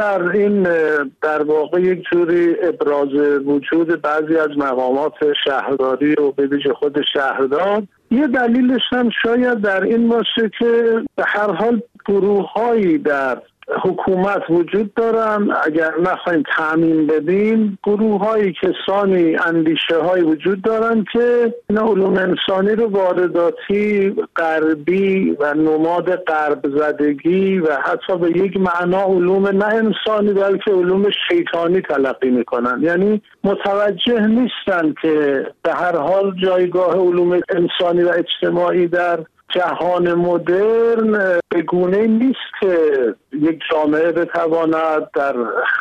در واقع یک جوری ابراز وجود بعضی از مقامات شهرداری و به ویژه خود شهردار. یه دلیلش هم شاید در این باشه که به هر حال گروه‌هایی در حکومت وجود دارن، اگر نخواهیم تعمیم بدیم گروه‌هایی، کسانی، اندیشه‌هایی وجود دارن که این علوم انسانی رو وارداتی، غربی و نماد غرب زدگی و حتی به یک معنا علوم نه انسانی بلکه علوم شیطانی تلقی میکنن. یعنی متوجه نیستن که به هر حال جایگاه علوم انسانی و اجتماعی در جهان مدرن به گونه نیست که یک جامعه بتواند در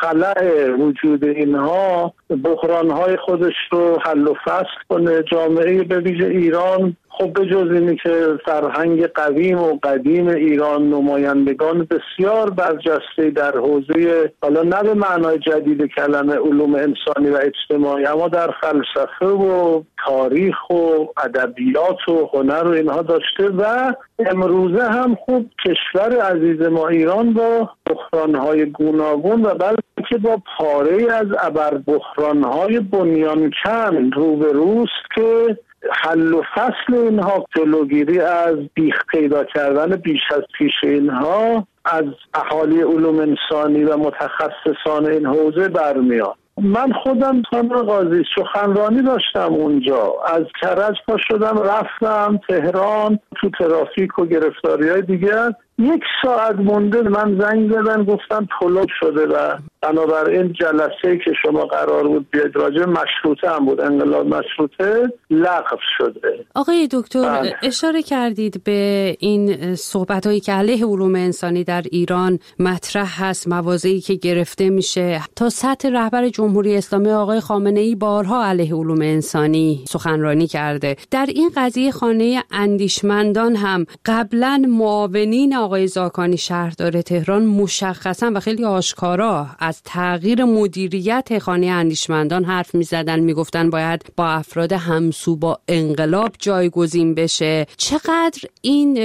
خلأ وجود اینها بحران‌های خودش رو حل و فصل کنه. جامعه به ویژه ایران خب به جز اینی که فرهنگ قدیم و قدیم ایران نمایندگان بسیار برجسته در حوزه، حالا نه به معنای جدید کلمه علوم انسانی و اجتماعی، اما در فلسفه و تاریخ و ادبیات و هنر و اینها داشته و امروزه هم خوب کشور عزیز ما ایران با بحران‌های گوناگون و بلکه با پاره از ابر بحران‌های بنیانکن روبروست که حل و فصل اینها، جلوگیری از بیخ پیدا کردن بیش از پیش اینها از اهالی علوم انسانی و متخصصان این حوزه برمیاد. من خودم خانم قاضی سخنرانی داشتم اونجا، از کرج پا شدم رفتم تهران، تو ترافیک و گرفتاری‌های دیگر 1 ساعت مونده من زنگ زدن گفتن طلب شده و بنابراین جلسه‌ای که شما قرار بود بیاید راجع مشروطه هم بود، انقلاب مشروطه، لغو شده. آقای دکتر اشاره کردید به این صحبت‌هایی که علیه علوم انسانی در ایران مطرح هست، مواضعی که گرفته میشه. تا سطح رهبر جمهوری اسلامی آقای خامنه‌ای بارها علیه علوم انسانی سخنرانی کرده. در این قضیه خانه اندیشمندان هم قبلا معاونین آقای زاکانی شهردار تهران مشخصا و خیلی آشکارا از تغییر مدیریت خانه اندیشمندان حرف می‌زدن، میگفتن باید با افراد همسو با انقلاب جایگزین بشه. چقدر این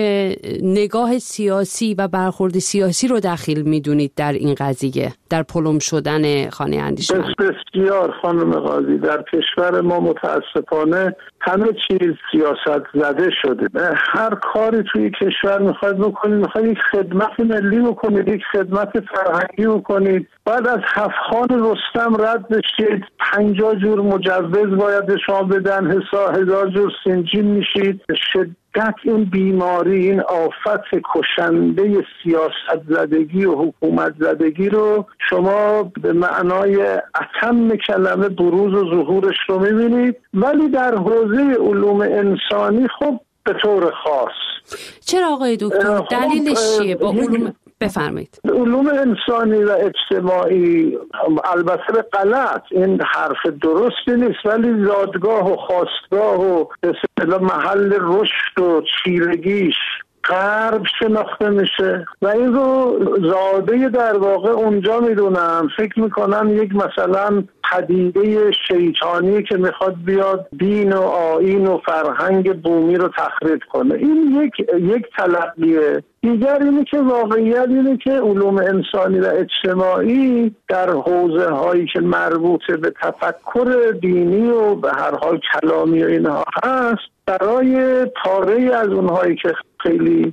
نگاه سیاسی و برخورد سیاسی رو دخیل میدونید در این قضیه، در پلم شدن خانه اندیشمندان؟ بسیار خانم قاضی، در کشور ما متاسفانه همه چیز سیاست زده شده. هر کاری توی کشور میخواید بکنید، میخواید یک خدمت ملی بکنید، یک خدمت فرهنگی بکنید، بعد از 7 خان رستم رد بشید، 50 جور مجوز باید به شما بدن، 1000 جور سنجین میشید. شدت این بیماری، این آفت کشنده سیاست زدگی و حکومت زدگی رو شما به معنای اتم کلمه بروز و ظهورش رو میبینید. ولی در حوزه علوم انسانی خب به طور خاص. چرا آقای دکتر؟ دلیلش چیه؟ با علوم بفرمایید. علوم انسانی و اجتماعی البته به غلط، این حرف درستی نیست، ولی زادگاه و خاستگاه و به اصطلاح محل رشد و چیرگیش غرب شناخته میشه و این رو زاده در واقع اونجا میدونم. فکر میکنم یک مثلا پدیده شیطانی که میخواد بیاد دین و آیین و فرهنگ بومی رو تخریب کنه. این یک تلقیه. دیگر اینه که واقعیت اینه که علوم انسانی و اجتماعی در حوزه هایی که مربوط به تفکر دینی و به هر حال کلامی و اینها هست، برای پاره از اونهایی که خیلی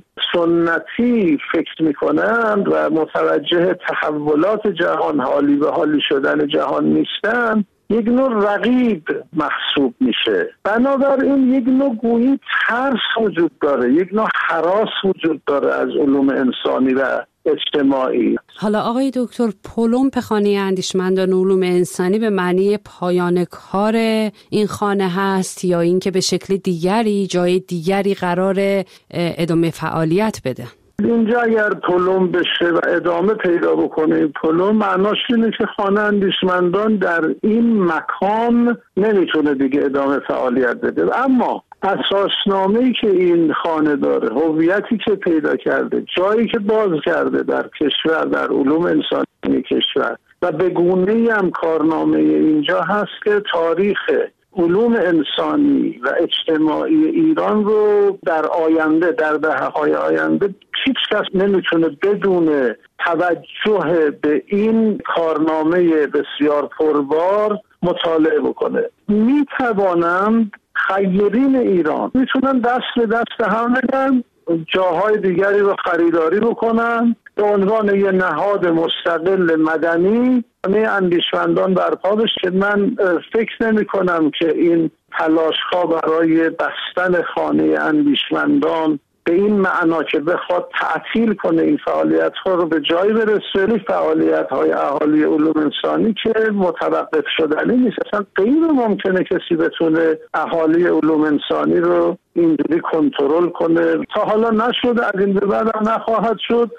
سنتی فکر میکنند و متوجه تحولات جهان، حالی به حالی شدن جهان نیستن، یک نوع رقیب محسوب میشه. بنابراین یک نوع گویی ترس وجود داره، یک نوع هراس وجود داره از علوم انسانی و اجتماعی. حالا آقای دکتر، پلمپ خانه اندیشمندان علوم انسانی به معنی پایان کار این خانه هست یا اینکه به شکل دیگری جای دیگری قرار ادامه فعالیت بده؟ اینجا اگر پلم بشه و ادامه پیدا بکنه این پلم، معناش اینه که خانه اندیشمندان در این مکان نمیتونه دیگه ادامه فعالیت بده. اما اساسنامه‌ای که این خانه داره، هویتی که پیدا کرده، جایی که باز کرده در کشور، در علوم انسانی کشور و به گونه‌ای هم کارنامه اینجا هست که تاریخ علوم انسانی و اجتماعی ایران رو در آینده، در دهه‌های آینده هیچ کس نمیتونه بدون توجه به این کارنامه بسیار پربار مطالعه بکنه. میتوانند خیرین ایران میتونن دست به دست هم بدن، جاهای دیگری رو خریداری بکنن، به عنوان یه نهاد مستقل مدنی اندیشمندان برپا بشه. من فکر نمی کنم که این تلاش‌ها برای بستن خانه اندیشمندان به این معنا که بخواد تعطیل کنه این فعالیت‌ها رو به جایی برسه. این فعالیت‌های اهالی علوم انسانی که متوقف شدنی نیست، اصلا غیر ممکنه کسی بتونه اهالی علوم انسانی رو اینجوری کنترل کنه. تا حالا نشده، از این به بعد هم نخواهد شد.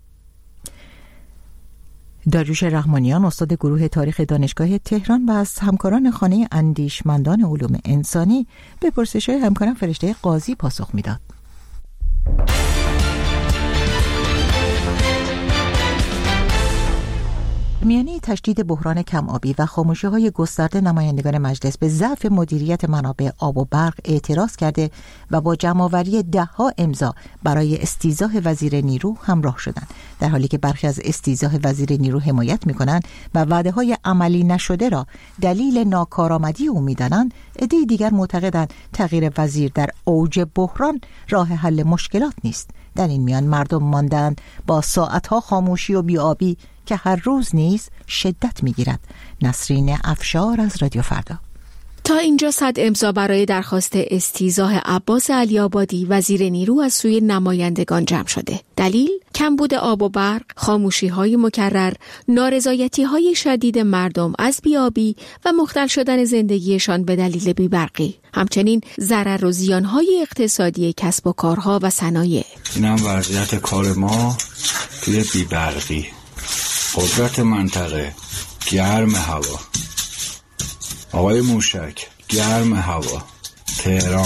داریوش رحمانیان، استاد گروه تاریخ دانشگاه تهران و از همکاران خانه اندیشمندان علوم انسانی، به پرسش‌های همکارم فرشته قاضی پاسخ میداد. میانه تشدید بحران کم‌آبی و خاموشی‌های گسترده نمایندگان مجلس به ضعف مدیریت منابع آب و برق اعتراض کرده و با جمع‌آوری ده‌ها امضا برای استیضاح وزیر نیرو همراه شدند، در حالی که برخی از استیضاح وزیر نیرو حمایت می‌کنند و وعده‌های عملی نشده را دلیل ناکارآمدی او می‌دانند. عده‌ای دیگر معتقدند تغییر وزیر در اوج بحران راه حل مشکلات نیست. در این میان مردم ماندند با ساعت‌ها خاموشی و بی‌آبی که هر روز نیز شدت می‌گیرد. نسرین افشار از رادیو فردا. تا اینجا 100 امضا برای درخواست استیضاح عباس علی‌آبادی وزیر نیرو از سوی نمایندگان جمع شده. دلیل کمبود آب و برق، خاموشی‌های مکرر، نارضایتی‌های شدید مردم از بی‌آبی و مختل شدن زندگیشان به دلیل بی‌برقی. همچنین ضرر و زیان‌های اقتصادی کسب و کارها و صنایع. این هم وضعیت کار ما توی بی‌برقی. قدرت منطقه، گرم هوا. آقای موشک، گرم هوا. تهران.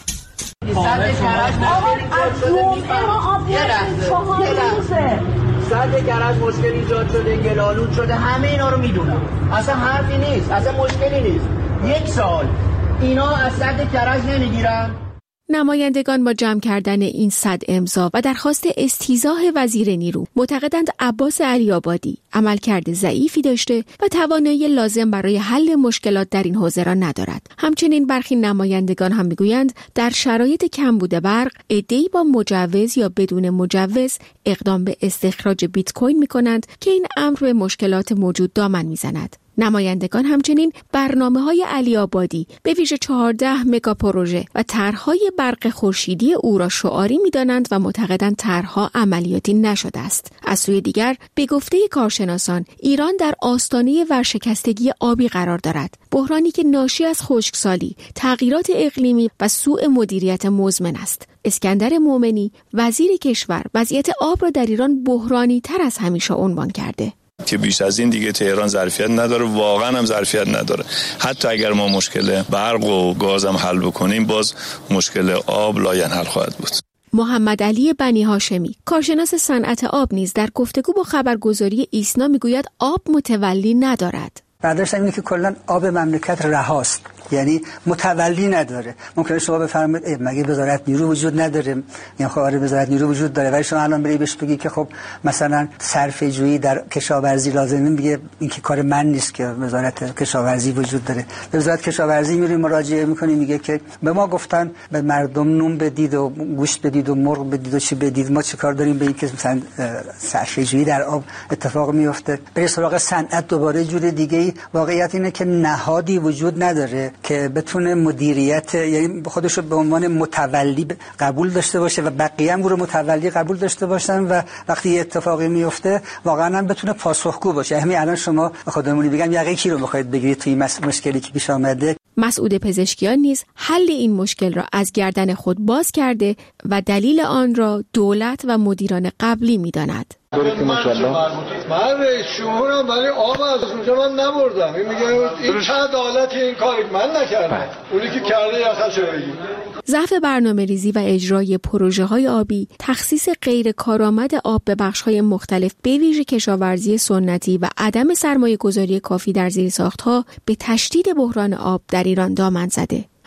سد کرج مشکل ایجاد شده، گلالود شده، همه اینا رو میدونم. اصلا حرفی نیست، اصلا مشکلی نیست. یک سال اینا از سد کرج نمیگیرن. نمایندگان با جمع کردن این 100 امضا و درخواست استیضاح وزیر نیرو معتقدند عباس علی‌آبادی عملکرد ضعیفی داشته و توانایی لازم برای حل مشکلات در این حوزه را ندارد. همچنین برخی نمایندگان هم میگویند در شرایط کمبود برق، عده‌ای با مجوز یا بدون مجوز اقدام به استخراج بیت کوین می‌کنند که این امر به مشکلات موجود دامن می‌زند. نمایندگان همچنین برنامه‌های علی‌آبادی به ویژه 14 مگا پروژه و طرح‌های برق خورشیدی او را شعاری می‌دانند و معتقدند طرح‌ها عملیاتی نشده است. از سوی دیگر به گفته کارشناسان ایران در آستانه ورشکستگی آبی قرار دارد، بحرانی که ناشی از خشکسالی، تغییرات اقلیمی و سوء مدیریت مزمن است. اسکندر مومنی وزیر کشور وضعیت آب را در ایران بحرانی تر از همیشه عنوان کرده. که بیش از این دیگه تهران ظرفیت نداره، واقعا هم ظرفیت نداره. حتی اگر ما مشکل برق و گاز هم حل بکنیم، باز مشکل آب لاینحل خواهد بود. محمد علی بنی هاشمی، کارشناس صنعت آب، نیز در گفتگو با خبرگزاری ایسنا میگوید آب متولی ندارد. برداشت اینه که کلا آب مملکت رهاست، یعنی متولی نداره. ممکنه شما بفرمایید مگه وزارت نیرو وجود نداره؟ یا خب آره وزارت نیرو وجود داره، ولی شما الان بری بهش بگی که خب مثلا صرفه جویی در کشاورزی لازمه، میگه این که کار من نیست که وزارت کشاورزی وجود داره. به وزارت کشاورزی میریم مراجعه میکنیم، میگه که به ما گفتن به مردم نون بدید و گوشت بدید و مرغ بدید و چی بدید، ما چیکار داریم به این که مثلا صرفه جویی در آب اتفاق میفته. به سراغ صنعت دوباره جور دیگه. واقعیت اینه که نهادی وجود نداره که بتونه مدیریت، یعنی خودش رو به عنوان متولی قبول داشته باشه و بقیه هم رو متولی قبول داشته باشن و وقتی یه اتفاقی میفته واقعا هم بتونه پاسخگو باشه. همین الان شما خودمونی بگم یقه کی رو میخواید بگیرید توی مشکلی که پیش آمده. مسعود پزشکیان نیز حل این مشکل را از گردن خود باز کرده و دلیل آن را دولت و مدیران قبلی می‌داند. من رئیس جمهورم ولی آب از اونجا من نبردم. این میگه این چه عدالت، این کاری من نکردم، اونی که کرده یخش بگیر. ضعف برنامه‌ریزی و اجرای پروژه‌های آبی، تخصیص غیر کارآمد آب به بخش‌های مختلف به ویژه کشاورزی سنتی و عدم سرمایه‌گذاری کافی در زیرساخت‌ها به تشدید بحران آب در ایران دامن زده.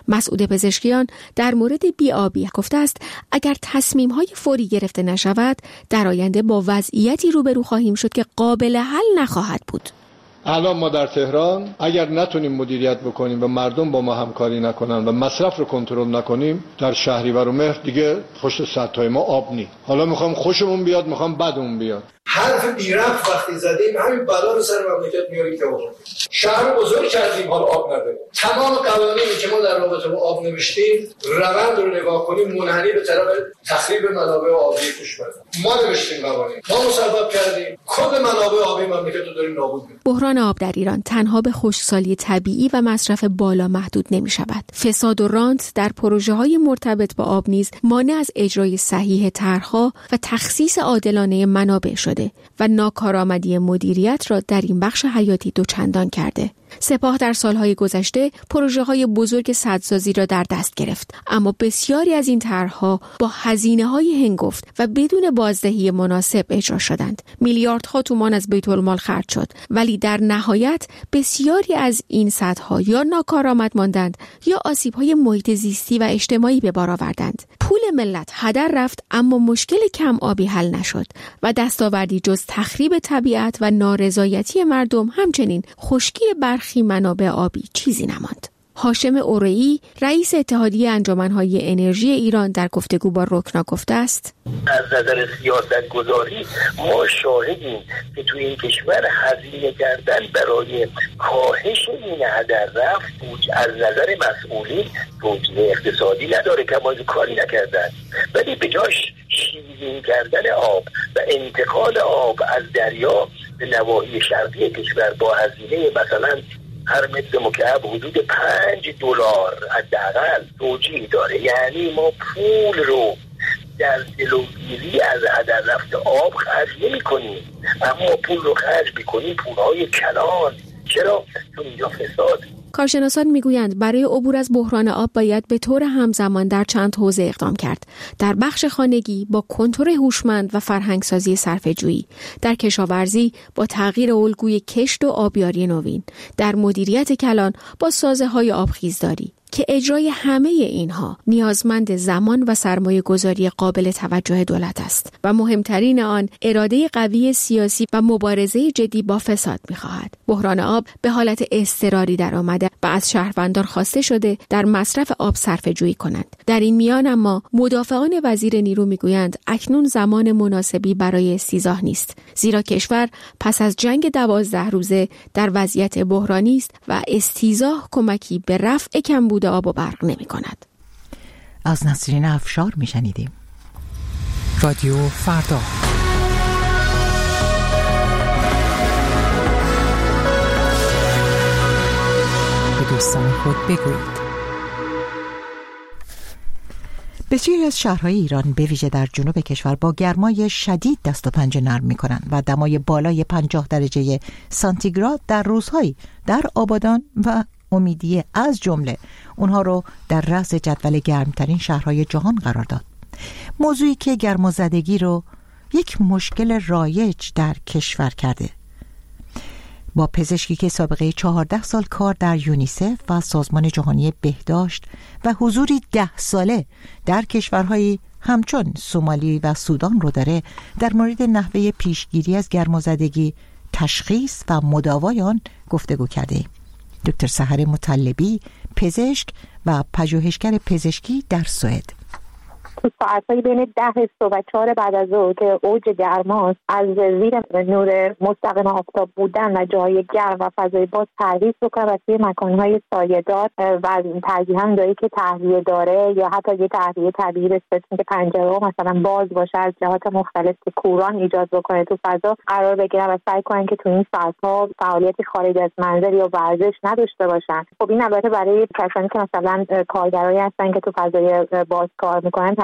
مسعود پزشکیان در مورد بی‌آبی گفته است اگر تصمیم‌های فوری گرفته نشود در آینده با وضعیتی روبرو خواهیم شد که قابل حل نخواهد بود. الان ما در تهران اگر نتونیم مدیریت بکنیم و مردم با ما همکاری نکنن و مصرف رو کنترل نکنیم، در شهریور و مهر دیگه پشت سدهای ما آب نیست. حالا میخوام خوشمون بیاد، میخوام بدمون بیاد. حرف بی‌ربط وقتی زدیم همین بلا رو سر مملکت میاریم که آقا شهر بزرگ کردیم حالا آب نداره. تمام قوانینی که ما در رابطه با آب نوشتیم روند رو نگاه کنیم منحنی به طرف تخریب منابع آبی کشور. ما نوشتیم قوانین، ما مسبب کردیم کل منابع آبی مملکت رو داریم نابود می‌کنیم. بحران آب در ایران تنها به خشکسالی طبیعی و مصرف بالا محدود نمی‌شود. فساد و رانت در پروژه‌های مرتبط با آب نیز مانع از اجرای صحیح طرح‌ها و تخصیص عادلانه منابع شده و ناکارآمدی مدیریت را در این بخش حیاتی دوچندان کرده. سپاه در سالهای گذشته پروژه‌های بزرگ سدسازی را در دست گرفت، اما بسیاری از این طرح‌ها با هزینه‌های هنگفت و بدون بازدهی مناسب اجرا شدند. میلیاردها تومان از بیت المال خرج شد، ولی در نهایت بسیاری از این سدها یا ناکارآمد ماندند یا آسیب‌های محیط زیستی و اجتماعی به بار آوردند. پول ملت هدر رفت، اما مشکل کم آبی حل نشد و دستاوردی جز تخریب طبیعت و نارضایتی مردم، همچنین خشکی برخی منابع آبی چیزی نماند. هاشم اورئی رئیس اتحادیه انجمن‌های انرژی ایران در گفتگو با رکنا گفته است: از نظر سیاست گذاری ما شاهدیم که توی این کشور هزینه کردن برای کاهش این هدر رفت از نظر مسئولین توجیه اقتصادی نداره که ما کاری نکردن، ولی به جاش شیرین کردن آب و انتقال آب از دریا به نواحی شرقی کشور با هزینه مثلا هر متر مکعب حدود $5 حداقل توجیه داره. یعنی ما پول رو در جلوگیری از هدر رفت آب خرج نمی کنیم، اما پول رو خرج میکنیم پولهای کلان. چرا؟ چون اینجا فساد. کارشناسان میگویند برای عبور از بحران آب باید به طور همزمان در چند حوزه اقدام کرد. در بخش خانگی با کنترل هوشمند و فرهنگسازی صرفه‌جویی، در کشاورزی با تغییر الگوی کشت و آبیاری نوین، در مدیریت کلان با سازه‌های آبخیزداری که اجرای همه اینها نیازمند زمان و سرمایه گذاری قابل توجه دولت است و مهمترین آن اراده قوی سیاسی و مبارزه جدی با فساد می‌خواهد. بحران آب به حالت اضطراری در آمده و از شهروندان خواسته شده در مصرف آب صرفه‌جویی کنند. در این میان اما مدافعان وزیر نیرو میگویند اکنون زمان مناسبی برای استیضاح نیست، زیرا کشور پس از جنگ 12 روزه در وضعیت بحرانی است و استیضاح کمکی به رفع کمبود آب و برق نمی کند. از نسرین افشار می شنیدیم. رادیو فردا. به دوستان خود بگویید. بسیاری از شهرهای ایران به ویژه در جنوب کشور با گرمای شدید دست و پنجه نرم می کنند و دمای بالای 50 درجه سانتیگراد در روزهایی در آبادان و امیدیه از جمله اونها رو در رأس جدول گرمترین شهرهای جهان قرار داد. موضوعی که گرمازدگی رو یک مشکل رایج در کشور کرده. با پزشکی که سابقه 14 سال کار در یونیسف و سازمان جهانی بهداشت و حضوری 10 ساله در کشورهای همچون سومالی و سودان رو داره، در مورد نحوه پیشگیری از گرمازدگی، تشخیص و مداوای آن گفتگو کرده ایم. دکتر سحر مطلبی، پزشک و پژوهشگر پزشکی در سوئد. تو ساعت‌های بین 10 صبح و 4 بعد از ظهر که اوج گرماست، از زیر نور مستقیم آفتاب بودن و جای گرم و فضای باز پرهیز بکنه و توی مکان‌های سایه‌دار و ترجیحاً جایی که تهویه داره یا حتی یه تهویه طبیعی بسازن که پنجره‌ها مثلا باز باشه از جهات مختلف که کوران ایجاد بکنه تو فضا قرار بگیرن و سعی کنن که تو این ساعت‌ها فعالیتی خارج از منزل یا ورزش نداشته باشن. خب این البته برای کسانی که مثلا کارگرایی هستن که تو فضای باز کار می‌کنن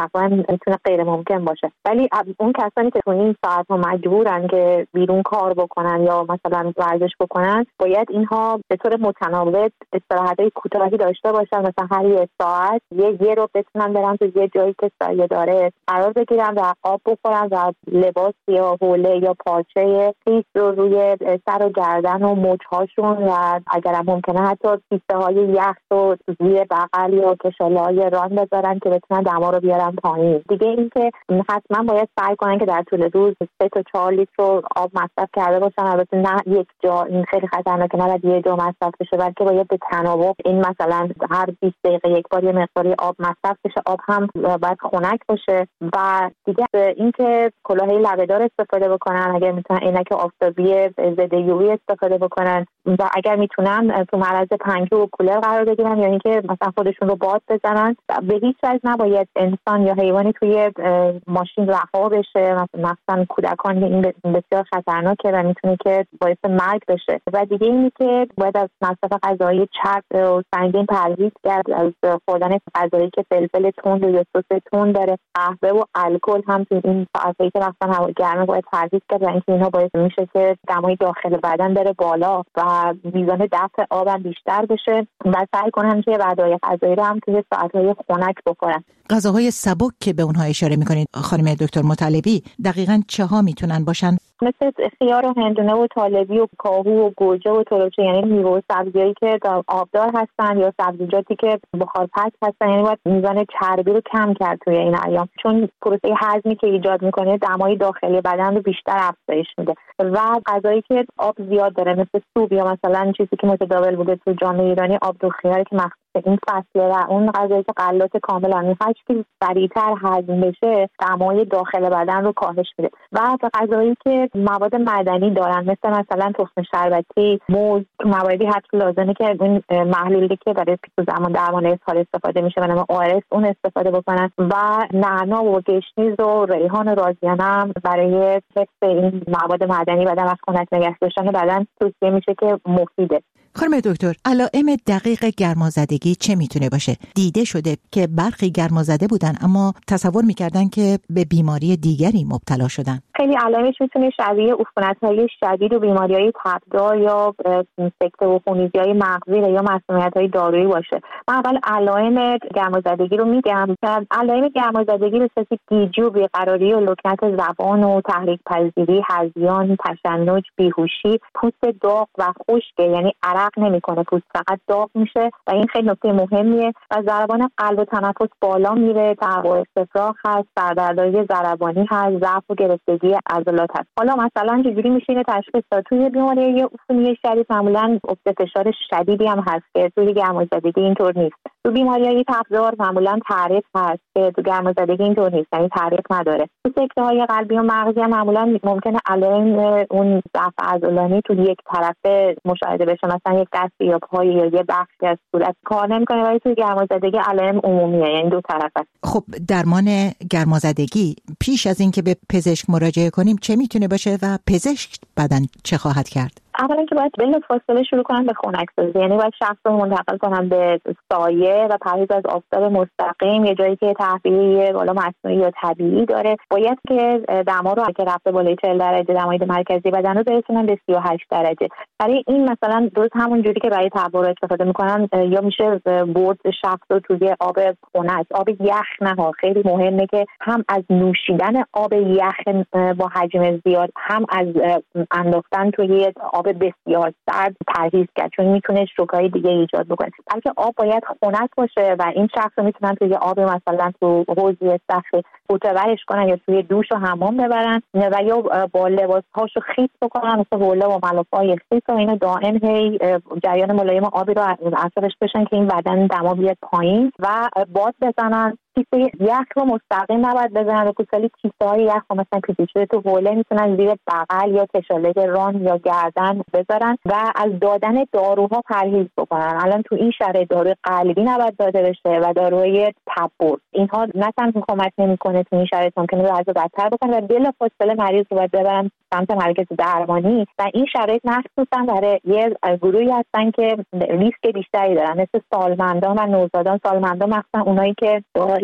تقریبا میتونه غیر ممکن باشه. ولی اون کسانی که تو این ساعت‌ها مجبورن که بیرون کار بکنن یا مثلا ورزش بکنن، باید اینها به طور متناوب استراحت‌های کوتاهی داشته باشن، مثلا هر یه ساعت یه رو بتونن برن تو یه جایی که سایه داره قرار بگیرن و آب بخورن و لباس یا حوله یا پارچه خیس رو روی سر و گردن و مچ‌هاشون و اگر ممکنه حتی کیسه‌های یخ رو زیر بغل یا کشاله‌های ران بذارن که بتونن دما رو بیارن پایین. دیگه اینکه حتما باید سعی کنن که در طول روز 3 تا 4 لیتر آب مصرف کرده باشن. البته نه یک جا، این خیلی خطرناکه، نه یه جا مصرف بشه، بلکه باید به تناوب، این مثلا هر 20 دقیقه یک بار یه مقداری آب مصرف بشه. آب هم باید خنک باشه. و دیگه اینکه کلاهی لبه‌دار استفاده بکنن، اگر میتونن عینک آفتابی ضد یووی استفاده بکنن و اگر میتونن تو معرض پنکه و کولر قرار بگیرن یا اینکه مثلا خودشون رو باد بزنن. به هیچ وجه نباید انسان یا حیوانی توی ماشین رها بشه، مثلا کودکان. این بسیار خطرناکه و میتونه که باعث مرگ بشه. و دیگه اینی که باید از مصرف غذای چرب و سنگین پرهیز کرد، از خوردن غذایی که فلفل تند یا سس تند داره. قهوه و الکل هم تو این ساعتی که مثلا هوا گرمه باید پرهیز کرد، و اینکه اینا باعث میشه که دمای داخل بدن بره بالا و میزان دفع آب هم بیشتر بشه. و سعی کنن که غذای غذایی رو هم توی ساعت‌های خنک بخورن. غذاهای سبک که به اونها اشاره میکنید خانم دکتر مطلبی، دقیقاً چه ها میتونن باشن؟ مثل خیار و هندونه و طالبی و کاهو و گوجه و تربچه، یعنی میوه و سبزیایی که آبدار هستن یا سبزیجاتی که بخارپز هستن. یعنی باید میزان چربی رو کم کرد توی این ایام، چون پروسه هضمی که ایجاد میکنه دمای داخلی بدن رو بیشتر افزایش میده. و غذایی که آب زیاد داره مثل سوپ یا مثلا چیزی که متداول بوده تو جامعه ایرانی، آب دو خیاری که این فصله و اون غذایی که غلات کاملا میخواد که سریعتر هضم بشه، دمای داخل بدن رو کاهش میده. و غذایی که مواد معدنی دارن مثلا تخم شربتی، موز، موادی حتی لازمه که اون محلولی که برای زمان درمان اسهال استفاده میشه به نام ORS اون استفاده بکنن. و نعنا و گشنیز و ریحان و رازیانه هم برای حفظ این مواد معدنی بدن و خنک نگه داشتن بدن توصیه میشه که مفیده. خانم دکتر، علائم دقیق گرمازدگی چه میتونه باشه؟ دیده شده که برخی گرمازده بودن اما تصور میکردن که به بیماری دیگری مبتلا شدن. خیلی علائمش میتونه شبیه عفونت‌های شدید و بیماری‌های تبدار یا سکته و خونریزی‌های مغزی یا مسمومیت‌های دارویی باشه. من اول علائم گرمازدگی رو میگم. علائم گرمازدگی به صورت گیجی و بیقراری و لکنت زبان و تحریک پذیری، هذیان، تشنج، بیهوشی، پوست داغ و خشک، یعنی عرق نمیکنه، پوست فقط داغ میشه و این خیلی نکته مهمیه. و ضربان قلب و تنفس بالا میره، تهوع استفراغ هست، سردردهای ضربانی هست، ضعف و گرفتگی عضلات هست. حالا مثلا چجوری میشه اینو تشخیص داد؟ توی بیماری عفونی شدید معمولا افت فشار شدیدی هم هست که توی گرمازدگی اینطور نیست. تو بیماری‌های تبدار معمولا تعریف هست که تو گرمازدگی اینطور نیست، یعنی تعریف نداره. تو سکته‌های قلبی و مغزی هم معمولا ممکنه علائم اون ضعف عضلانی تو یک طرفه مشاهده بشه، مثلا یک دست یا پای یا یه بخشی از صورت کار نمی‌کنه، ولی توی گرمازدگی علائم عمومیه، یعنی دو طرفه. خب درمان گرمازدگی پیش از اینکه به پزشک مراجعه کنیم چه میتونه باشه و پزشک بعداً چه خواهد کرد؟ اولا که باید بلافاصله شروع کنن به خنک‌سازی، یعنی باید شخص رو منتقل کنن به سایه و پرهیز از آفتاب مستقیم، یه جایی که تهویه بالا مصنوعی یا طبیعی داره. باید که دما رو که رفته بالای 40 درجه دمای مرکزی بدن رو برسونن به 38 درجه. برای این مثلا درست همون جوری که برای تبرد استفاده میکنن یا میشه برد شخص رو توی آب خنک، آب یخ نه، خیلی مهمه که هم از نوشیدن آب یخ با حجم زیاد هم از انداختن توی آب بسیار سرد پرهیز کرد، چون میتونه شوکای دیگه ایجاد بکنه. بلکه آب باید خنک باشه و این شخص رو میتونن توی آب مثلا تو حوض صخره فوتورش کنن یا توی دوش و حمام ببرن و یا با لباسهاشو خیس بکنن مثل حوله و ملافه‌های خیس و اینو دائم هی جریان ملایم آبی رو اطرافش بشن که این بدن دما بیاد پایین و باد بزنن. کیسه یخ رو مستقیم نباید بزنن، کوچولی کیسه‌های یخ رو مثلا پیچیده تو حوله میتونن زیر بغل یا کشاله ران یا گردن بذارن و از دادن داروها پرهیز بکنن. الان تو این شرایط داروی قلبی نباید داده بشه و داروی تبرد، اینها نه تنها کمک نمیکنه تو این شرایط، ممکنه وضع بدتر بکنه و بلافاصله مریض رو باید ببرن سمت مرکز درمانی. و این شرایط مخصوصا برای یه گروهی هستن که ریسک بیشتری دارن، مثل سالمندان و نوزادان. سالمندان مخصوصا اونایی که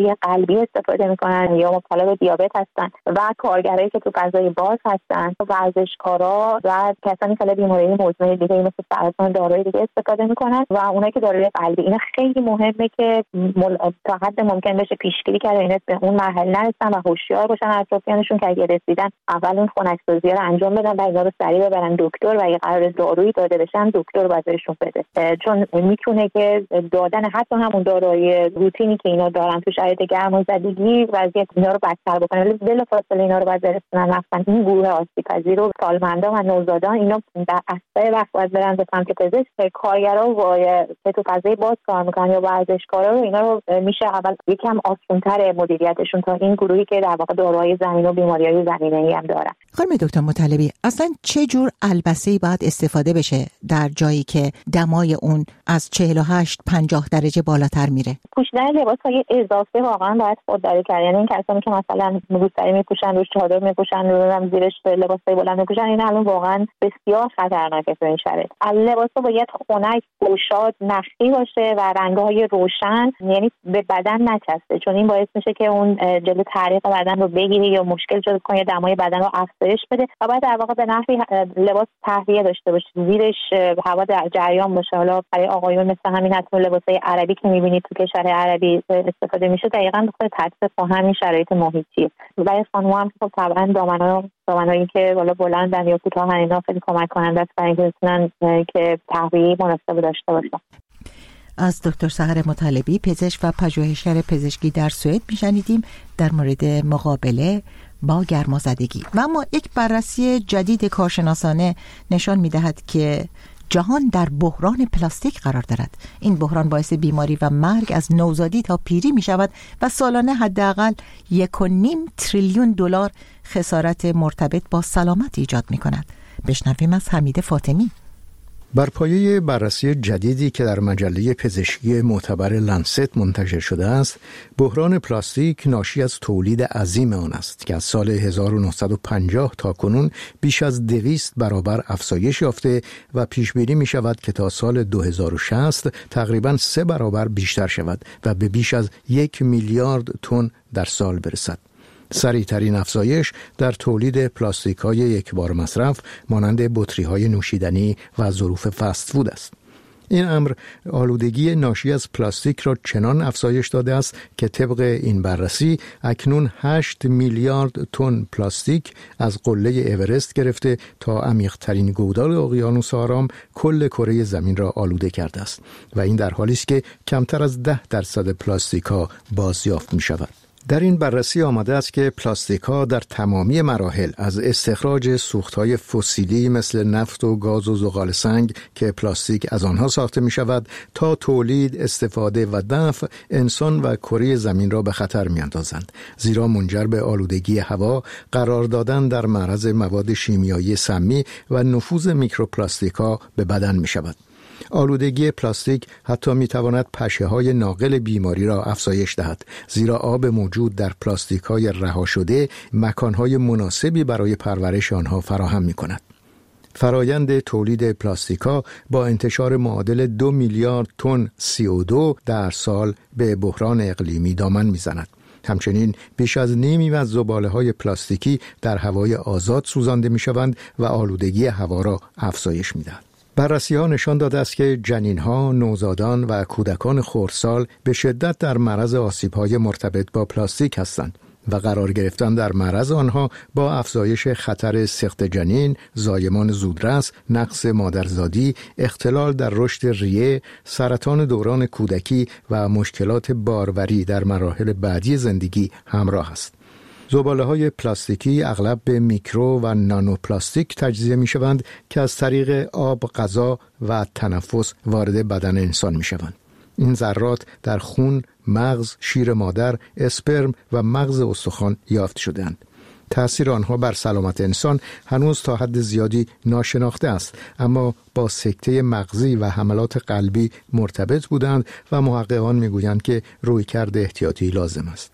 بیماری قلبی استفاده میکنن یا مبتلا به دیابت هستن و کارگرایی که تو فضای باز هستن، ورزشکارا و کسانی که بیماری مزمن دیگه مثل سرطان داروی دیگه استفاده میکنن و اونایی که داروی قلبی. اینا خیلی مهمه که تا حد ممکن بشه پیشگیری کرد اینا به اون مرحله نرسن و هوشیار باشن اطرافیانشون که اگه رسیدن اول اون خنک‌سازی رو انجام بدن و اینا رو سریع ببرن دکتر و اگه قرار دارویی داده بشن دکتر باید بهشون بده، چون میتونه که دادن حتی همون داروی روتینی که اینا دارن تو شرایط گرمازدگی وضعیت اینا رو بدتر بکنه. بلافاصله اینا رو باید برسونن رفتن این گروه آسیب‌پذیر و سالمندان و نوزادان اینا در اسرع وقت باید برن به سمت پزشک. کارگرا و که تو فضای باز کار میکنن یا ورزشکارا رو اینا رو میشه اول یکم آسان‌تر مدیریتشون تا این گروهی که در واقع داروهای زمینی و بیماری‌های زمینه‌ای هم دارن. خانم دکتر مطلبی، اصلا چه جور البسه‌ای باید استفاده بشه در جایی که دمای اون از 48-50 درجه بالاتر میره؟ پوشیدن لباس‌های اضافه واقعا باید خودداری کرد. یعنی این کسانی که مثلا روسری میپوشن، روش چادر میپوشن، روش زیرش لباسای بلند میپوشن، این الان واقعا بسیار خطرناکه تو این شرایط. لباسا باید خنک، گشاد، نخی باشه و رنگ‌های روشن، یعنی به بدن نچسبه، چون این باعث میشه که اون جلوی تعریق بدن رو بگیره یا مشکل ایجاد کنه، دمای بدن رو افزایش بده و بعد در واقع به نحوی لباس تهویه داشته باشه، زیرش هوا در جریان باشه. حالا برای آقایون مثل همین حتی لباسای عربی که می‌بینید تو کشور عربی استفاده میشه دقیقاً به خاطر تطبیق با همین شرایط محیطی. برای خانم‌ها هم خب طبعاً دامنایی که بالا بلندن یا کوتاه اینا خیلی کمک کننده است برای اینکه بتونن که تهویه مناسب داشته باشن. از دکتر سحر مطلبی، پزشک و پژوهشگر پزشکی در سوئد میشنیدیم در مورد مقابله با گرمازدگی. و اما یک بررسی جدید کارشناسانه نشان میدهد که جهان در بحران پلاستیک قرار دارد. این بحران باعث بیماری و مرگ از نوزادی تا پیری می شود و سالانه حداقل 1.5 تریلیون دلار خسارت مرتبط با سلامت ایجاد می کند. بشنویم از حمید فاطمی. بر پایه بررسی جدیدی که در مجله پزشکی معتبر لنست منتشر شده است، بحران پلاستیک ناشی از تولید عظیم آن است که از سال 1950 تا کنون بیش از 200 برابر افزایش یافته و پیش بینی می شود که تا سال 2060 تقریباً 3 برابر بیشتر شود و به بیش از 1 میلیارد تن در سال برسد. سریع‌ترین افزایش در تولید پلاستیک‌های یکبار مصرف مانند بطری‌های نوشیدنی و ظروف فست فود است. این امر آلودگی ناشی از پلاستیک را چنان افزایش داده است که طبق این بررسی اکنون 8 میلیارد تن پلاستیک از قله اورست گرفته تا عمیق‌ترین گودال اقیانوس آرام کل کره زمین را آلوده کرده است و این در حالی است که کمتر از 10% پلاستیک‌ها بازیافت می‌شود. در این بررسی آمده است که پلاستیک‌ها در تمامی مراحل از استخراج سوخت‌های فسیلی مثل نفت و گاز و زغال سنگ که پلاستیک از آنها ساخته می‌شود تا تولید، استفاده و دفع انسان و کره زمین را به خطر می‌اندازند، زیرا منجر به آلودگی هوا، قرار دادن در معرض مواد شیمیایی سمی و نفوذ میکروپلاستیک‌ها به بدن می‌شود. آلودگی پلاستیک حتی میتواند پشه‌های ناقل بیماری را افزایش دهد، زیرا آب موجود در پلاستیک‌های رها شده مکان‌های مناسبی برای پرورش آنها فراهم می‌کند. فرایند تولید پلاستیک‌ها با انتشار معادل 2 میلیارد تن CO2 در سال به بحران اقلیمی دامن می‌زند. همچنین بیش از نیمی از زباله‌های پلاستیکی در هوای آزاد سوزانده می‌شوند و آلودگی هوا را افزایش می‌دهد. بررسی‌ها نشان داده است که جنین‌ها، نوزادان و کودکان خردسال به شدت در معرض آسیب‌های مرتبط با پلاستیک هستند و قرار گرفتن در معرض آنها با افزایش خطر سقط جنین، زایمان زودرس، نقص مادرزادی، اختلال در رشد ریه، سرطان دوران کودکی و مشکلات باروری در مراحل بعدی زندگی همراه است. زباله‌های پلاستیکی اغلب به میکرو و نانو پلاستیک تجزیه می‌شوند که از طریق آب، غذا و تنفس وارد بدن انسان می‌شوند. این ذرات در خون، مغز، شیر مادر، اسپرم و مغز استخوان یافت شده‌اند. تأثیر آنها بر سلامت انسان هنوز تا حد زیادی ناشناخته است، اما با سکته مغزی و حملات قلبی مرتبط بودند و محققان می‌گویند که رویکرد احتیاطی لازم است.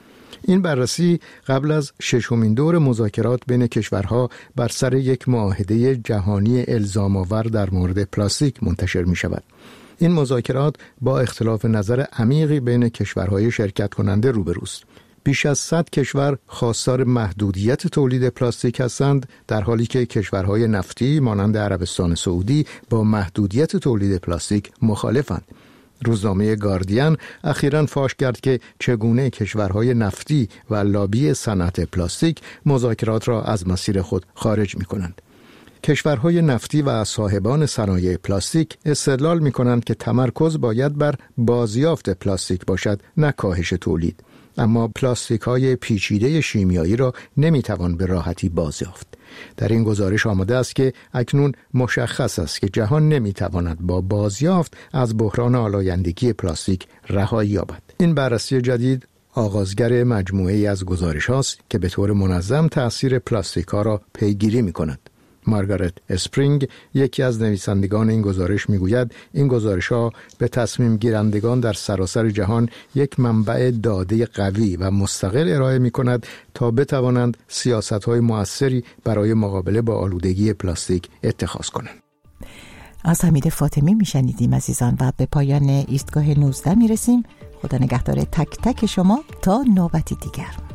این بررسی قبل از 6مین دور مذاکرات بین کشورها بر سر یک معاهده جهانی الزام‌آور در مورد پلاستیک منتشر می شود. این مذاکرات با اختلاف نظر عمیقی بین کشورهای شرکت کننده روبروست. بیش از 100 کشور خواستار محدودیت تولید پلاستیک هستند، در حالی که کشورهای نفتی مانند عربستان سعودی با محدودیت تولید پلاستیک مخالفند. روزنامه گاردین اخیراً فاش کرد که چگونه کشورهای نفتی و لابی صنعت پلاستیک مذاکرات را از مسیر خود خارج می‌کنند. کشورهای نفتی و صاحبان صنایع پلاستیک استدلال می‌کنند که تمرکز باید بر بازیافت پلاستیک باشد، نه کاهش تولید. اما پلاستیک‌های پیچیده شیمیایی را نمی‌توان به راحتی بازیافت. در این گزارش آمده است که اکنون مشخص است که جهان نمی‌تواند با بازیافت از بحران آلایندگی پلاستیک رهایی یابد. این بررسی جدید آغازگر مجموعه‌ای از گزارش‌هاست که به طور منظم تأثیر پلاستیک‌ها را پیگیری می‌کند. مارگارت اسپرینگ، یکی از نویسندگان این گزارش، میگوید این گزارش‌ها به تصمیم گیرندگان در سراسر جهان یک منبع داده قوی و مستقل ارائه می‌کند تا بتوانند سیاست‌های مؤثری برای مقابله با آلودگی پلاستیک اتخاذ کنند. از حمید فاطمی میشنیدیم عزیزان و به پایان ایستگاه 19 میرسیم. خدا نگهدار تک تک شما تا نوبتی دیگر.